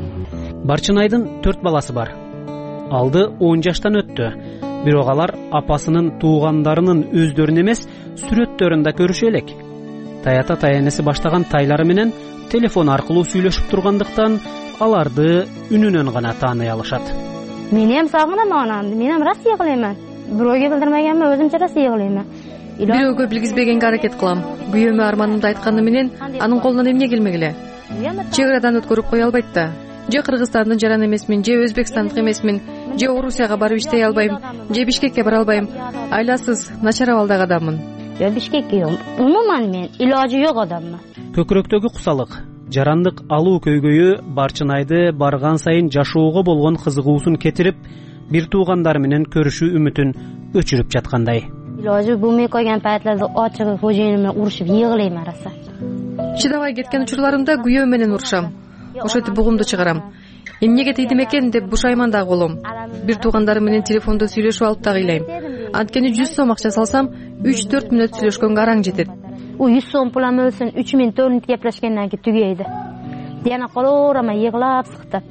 Барчынайдын төрт баласы бар. Алды он жаштан өттү. Бирок алар апасынын туугандарынын өздөрүн эмес, сүрөттөрүн да көрүшө элек. Таята таянеси баштаган тайлары менен телефон аркылуу сүйлөшүп тургандыктан аларды үнүнөн гана тааный алышат. Мен эм сагынам анамды, мен эм Россия кылайман. Бирөөгө билдирмегенмен өзүмчө Россия кылайман. Бирөөгө билгизбегенге аракет кылам. Күйөөмө арманымды айтканы менен анын колунан эмне келмегиле. Чек арадан өткөрүп кое албайт да. Же Кыргызстандын жараны эмесмин, же Өзбекстандык эмесмин, же Орусияга барып иштей албайм, же Бишкекке бара албайм. Айласыз, начар абалдагы адаммын. Yo Бишкекке жок. Умуман мен илажы жок адаммын. Көкүрөктөгү кусалык, жарандык алуу көйгөйү Барчынайды барган сайын жашоого болгон кызыгуусун кетирип, бир туугандары менен көрүшүү үмүтүн өчүрүп жаткандай. Илажы болмой койгон паятларда ачыгы кожоюнум менен урушуп йыгылайм араса. Чыдабай кеткен учурларымда күйөөм менен урушам. Ошентип бугумду чыгарам. Эмнеге тийдим экен деп бушайман дагы болом. Бир туугандарым менен телефондо сүйлөшүп алып дагы ыйлайм. Анткени жүз сом акча салсам, үч төрт мүнөт сүйлөшкөнгө араң жетет. У жүз сом пулам өлсүн, үч миң төрт мүнөт кеплешкенден кийин түгөйдү. Дияна колоорама йыгылап сыктап.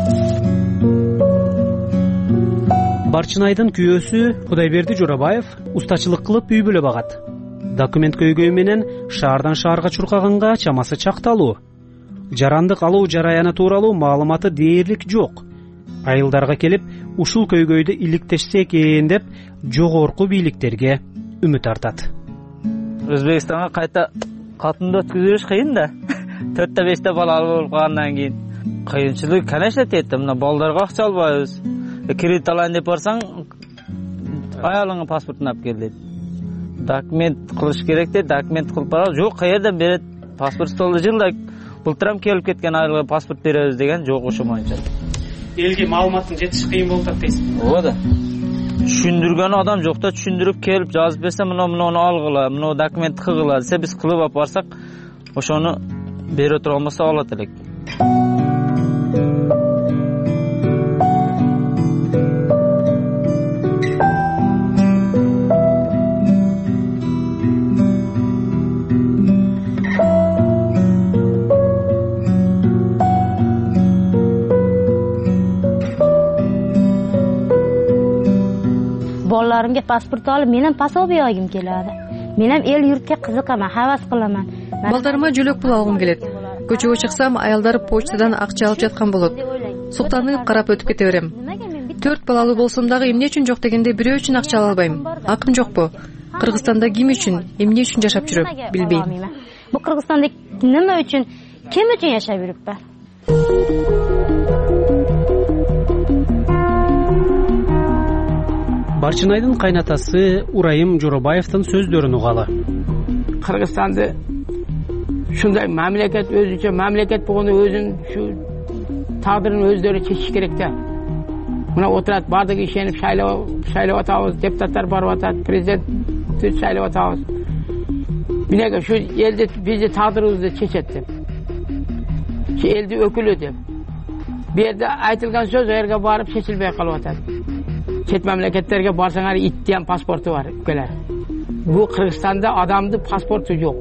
Барчынайдын күйөөсү Кудайберди Жорабаев устачылык кылып үй бүлө багат. Документ көйгөйү менен шаардан шаарга чуркаганга чамасы чакталуу. Жарандык алуу жараяны тууралуу маалыматы дээрлик жок. Айылдарга келип, ушул көйгөйдү иликтешсе экен деп жогорку бийликтерге үмүт артат. Өзбекстанга кайта катынды өткүзүш кыйын да. төрттө беште бала болуп калгандан кийин кыйынчылык конечно тетти. Мына балдарга акча албайбыз. Кредит алайын деп барсаң, аялыңа паспортун алып кел дейт. Документ кылыш керек дейт, документ кылып бара. Жок, каерден берет? Паспорт столду жылдай былтырам келип кеткен айылга паспорт беребиз деген жок ошо боюнча. Элге маалыматтын жетиши кыйын болуп атат дейсизби? Ооба да. Түшүндүргөн адам жок да, түшүндүрүп келип жазып берсе, мына муну алгыла, муну документ кылгыла десе, биз кылып алып барсак, ошону бере тура алмаса алат элек. Bolalarimga pasport olib, men ham пособие olgim keladi. Men ham el yurtga qiziqaman, havas qilaman. Балдарыма жөлөк пул алгым келет. Көчөгө чыксам, аялдар почтадан акча алып жаткан болот. Суктанып карап өтүп кете берем. төрт балалуу болсом дагы эмне үчүн жок дегенде бирөө үчүн акча ала албайм. Акым жокпу? Кыргызстанда ким үчүн, эмне үчүн жашап жүрөм, билбейм. Бу Кыргызстанда неме үчүн, ким үчүн жашап жүрүппүн? Барчынайдын кайнатасы Урайым Жоробаевдин сөздөрүн угалы. Кыргызстанды ушундай мамлекет өзүнчө мамлекет болгону өзүн ушу тагдырын өздөрү чечиш керек да. Мына отурат, бардык ишенип шайлоо шайлап атабыз, депутаттар барып атат, президент шайлап атабыз. Бинеге ушу элди бизди тагдырыбызды чечет деп. Шу элди өкүлү деп. Бу жерде айтылган сөз жерге барып чечилбей калып атат. Чет мамлекеттерге барсаңар иттен паспорту бар өлкелер. Бу Кыргызстанда адамды паспорту жок.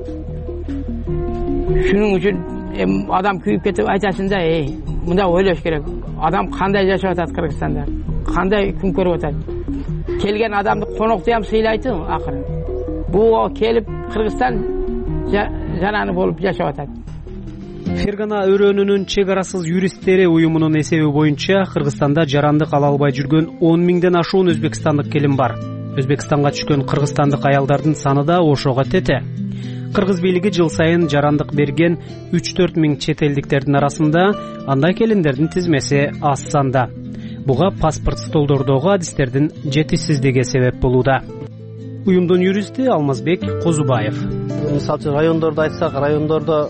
Шунун үчүн адам күйүп кетип айтасың да, эй, мында ойлош керек. Адам кандай жашап атат Кыргызстанда? Кандай күн көрүп атат? Келген адамды конокту ham сыйлайтын акыры. Бу келип Кыргызстан жараны болуп жашап атат. Фергана өрөөнүнүн чек арасыз юристтери уюмунун эсеби боюнча Кыргызстанда жарандык ала албай жүргөн он миңден ашуун өзбекстандык келин бар. Өзбекстанга түшкөн кыргызстандык аялдардын саны да ошого тете. кыргыз бийлиги жыл сайын жарандык берген үч төрт миң чет элдиктердин арасында андай келиндердин тизмеси аз санда. Буга паспорт столдордогу адистердин жетишсиздиги себеп болууда. Уюмдун юристи Алмазбек Козубаев. Мисалы үчүн райондорду айтсак, райондордо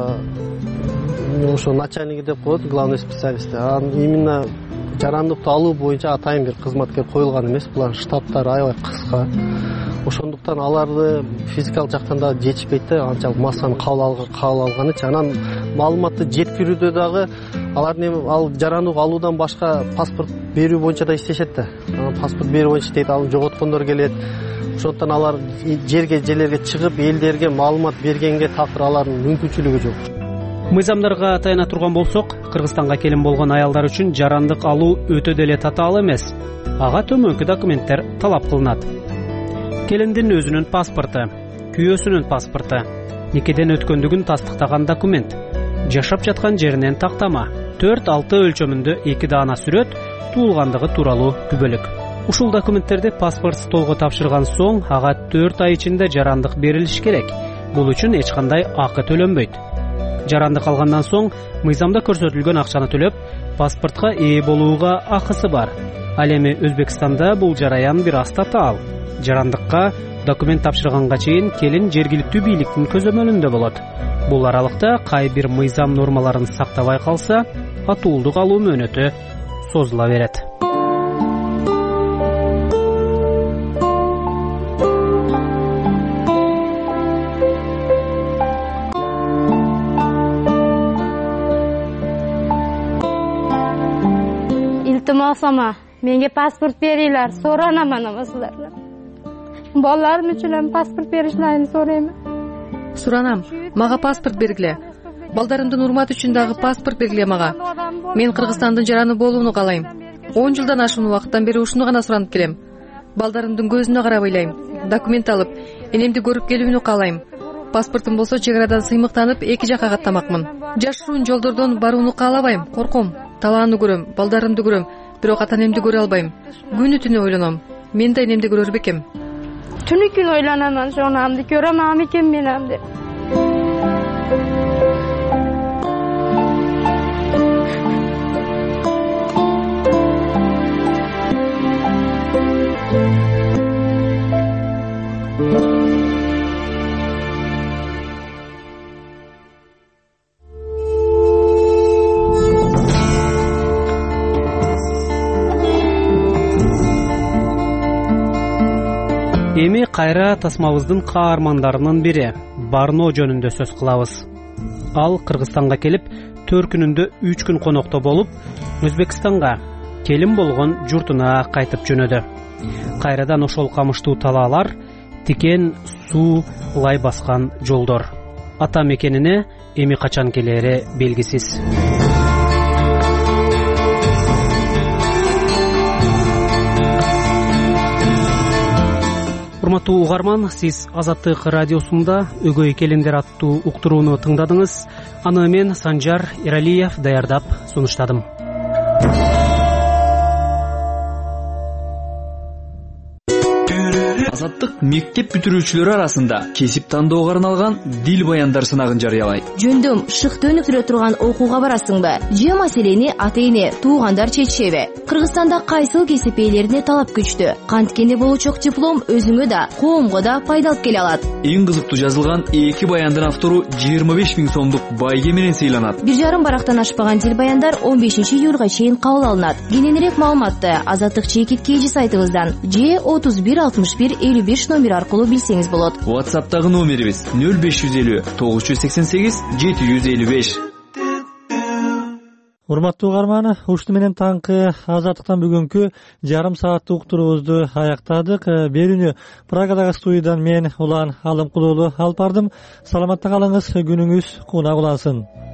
ошо начальники деп коет, главный специалист. Анан именно жарандыкты алуу боюнча атайын бир кызматкер коюлган эмес. Булар штаттары аябай кыска. Ошондуктан аларды физикалык жактан да жетишпейт да, анчалык массаны кабыл алганычы. Анан маалыматты жеткирүүдө дагы алардын ал жарандык алуудан башка паспорт берүү боюнча да иштешет да. Паспорт берүү боюнча иштейт, аны жоготкондор келет. Ошондуктан алар жерге жерлерге чыгып, элдерге маалымат бергенге такыр алардын мүмкүнчүлүгү жок. Мыйзамдарга таяна турган болсок, Кыргызстанга келин болгон аялдар үчүн жарандык алуу өтө деле татаал эмес. Ага төмөнкү документтер талап кылынат. Келиндин өзүнүн паспорту, күйөөсүнүн паспорту, никеден өткөндүгүн тастыктаган документ, жашап жаткан жеринен тактама, төрт алты өлчөмүндө эки даана сүрөт, туулгандыгы тууралуу күбөлүк. Ушул документтерди паспорт столго тапшырган соң ага төрт ай ичинде жарандык берилиш керек. Бул үчүн эч кандай акы төлөнбөйт. Жарандык алгандан соң мыйзамда көрсөтүлгөн акчаны төлөп, паспортко ээ болууга акысы бар. Ал эми Өзбекстанда бул жараян бир аз татаал. Жарандыкка документ тапшырганга чейин келин жергиликтүү бийликтин көзөмөлүндө болот. Бул аралыкта кай бир мыйзам нормаларын сактабай калса, атуулдук алуу мөөнөтү созула берет. Iltimosama, menga pasport beringlar, so'ranaman ama sizlardan. Balalarim uchun ham pasport berishlarini so'rayman. Суранам, мага паспорт бергиле. Балдарымдын урматы үчүн дагы паспорт бергиле мага. Мен Кыргызстандын жараны болууну каалайм. он жылдан ашуун убакыттан бери ушуну гана суранып келем. Балдарымдын көзүнө карап ыйлайм. Документ алып, энемди көрүп келүүнү каалайм. Паспортум болсо чек арадан сыймыктанып эки жакка каттамакмын. Жашыруун жолдордон барууну каалабайм, корком. Талааны көрөм, балдарымды көрөм, бирок ата энемди көрө албайм. Күнү түнү ойлоном. Мен да энемди көрөр бекем. Түнү күн ойланамын, жонамды көрөм экен мен ам деп. Эми кайра тасмабыздын каармандарынын бири Барно жөнүндө сөз кылабыз. Ал Кыргызстанга келип, төркүнүндө үч күн конокто болуп, Өзбекстанга келин болгон журтуна кайтып жөнөдү. Кайрадан ошол камыштуу талаалар, тикен суу лай баскан жолдор. Ата мекенине эми качан келери белгисиз. Урматтуу угарман, сиз Азаттык радиосунда Өгөй келиндер аттуу уктурууну тыңдадыңыз. Аны мен Санжар Эралиев даярдап сунуштадым. Азаттык мектеп бүтүрүүчүлөрү арасында кесип тандоого арналган дил баяндар сынагын жарыялайт. Жөндөм шыкты өнүктүрө турган окууга барасыңбы? Же маселени ата-эне, туугандар чечишеби? Кыргызстанда кайсыл кесип ээлерине талап күчтүү? Канткенде болочок диплом өзүңө да, коомго да пайдалып келе алат. Эң кызыктуу жазылган эки баяндын автору жыйырма беш миң сомдук байге менен сыйланат. бир жарым барактан ашпаган дил баяндар он бешинчи июлга чейин кабыл алынат. Кененирээк маалыматты Азаттык чекит кейжи сайтыбыздан же отуз бир алтымыш бир элүү беш номер аркылуу билсеңиз болот. WhatsApp'тагы номерибиз нөл беш жүз элүү тогуз жүз сексен сегиз жети жүз элүү беш. Урматтуу угарман, ушуну менен таңкы Азаттыктан бүгүнкү жарым сааттык уктуруубузду аяктадык. Берүүнү Праgadагы студиядан мен Улан Алымкулуулу алып бардым. Саламатта калыңыз, күнүңүз кууна улансын.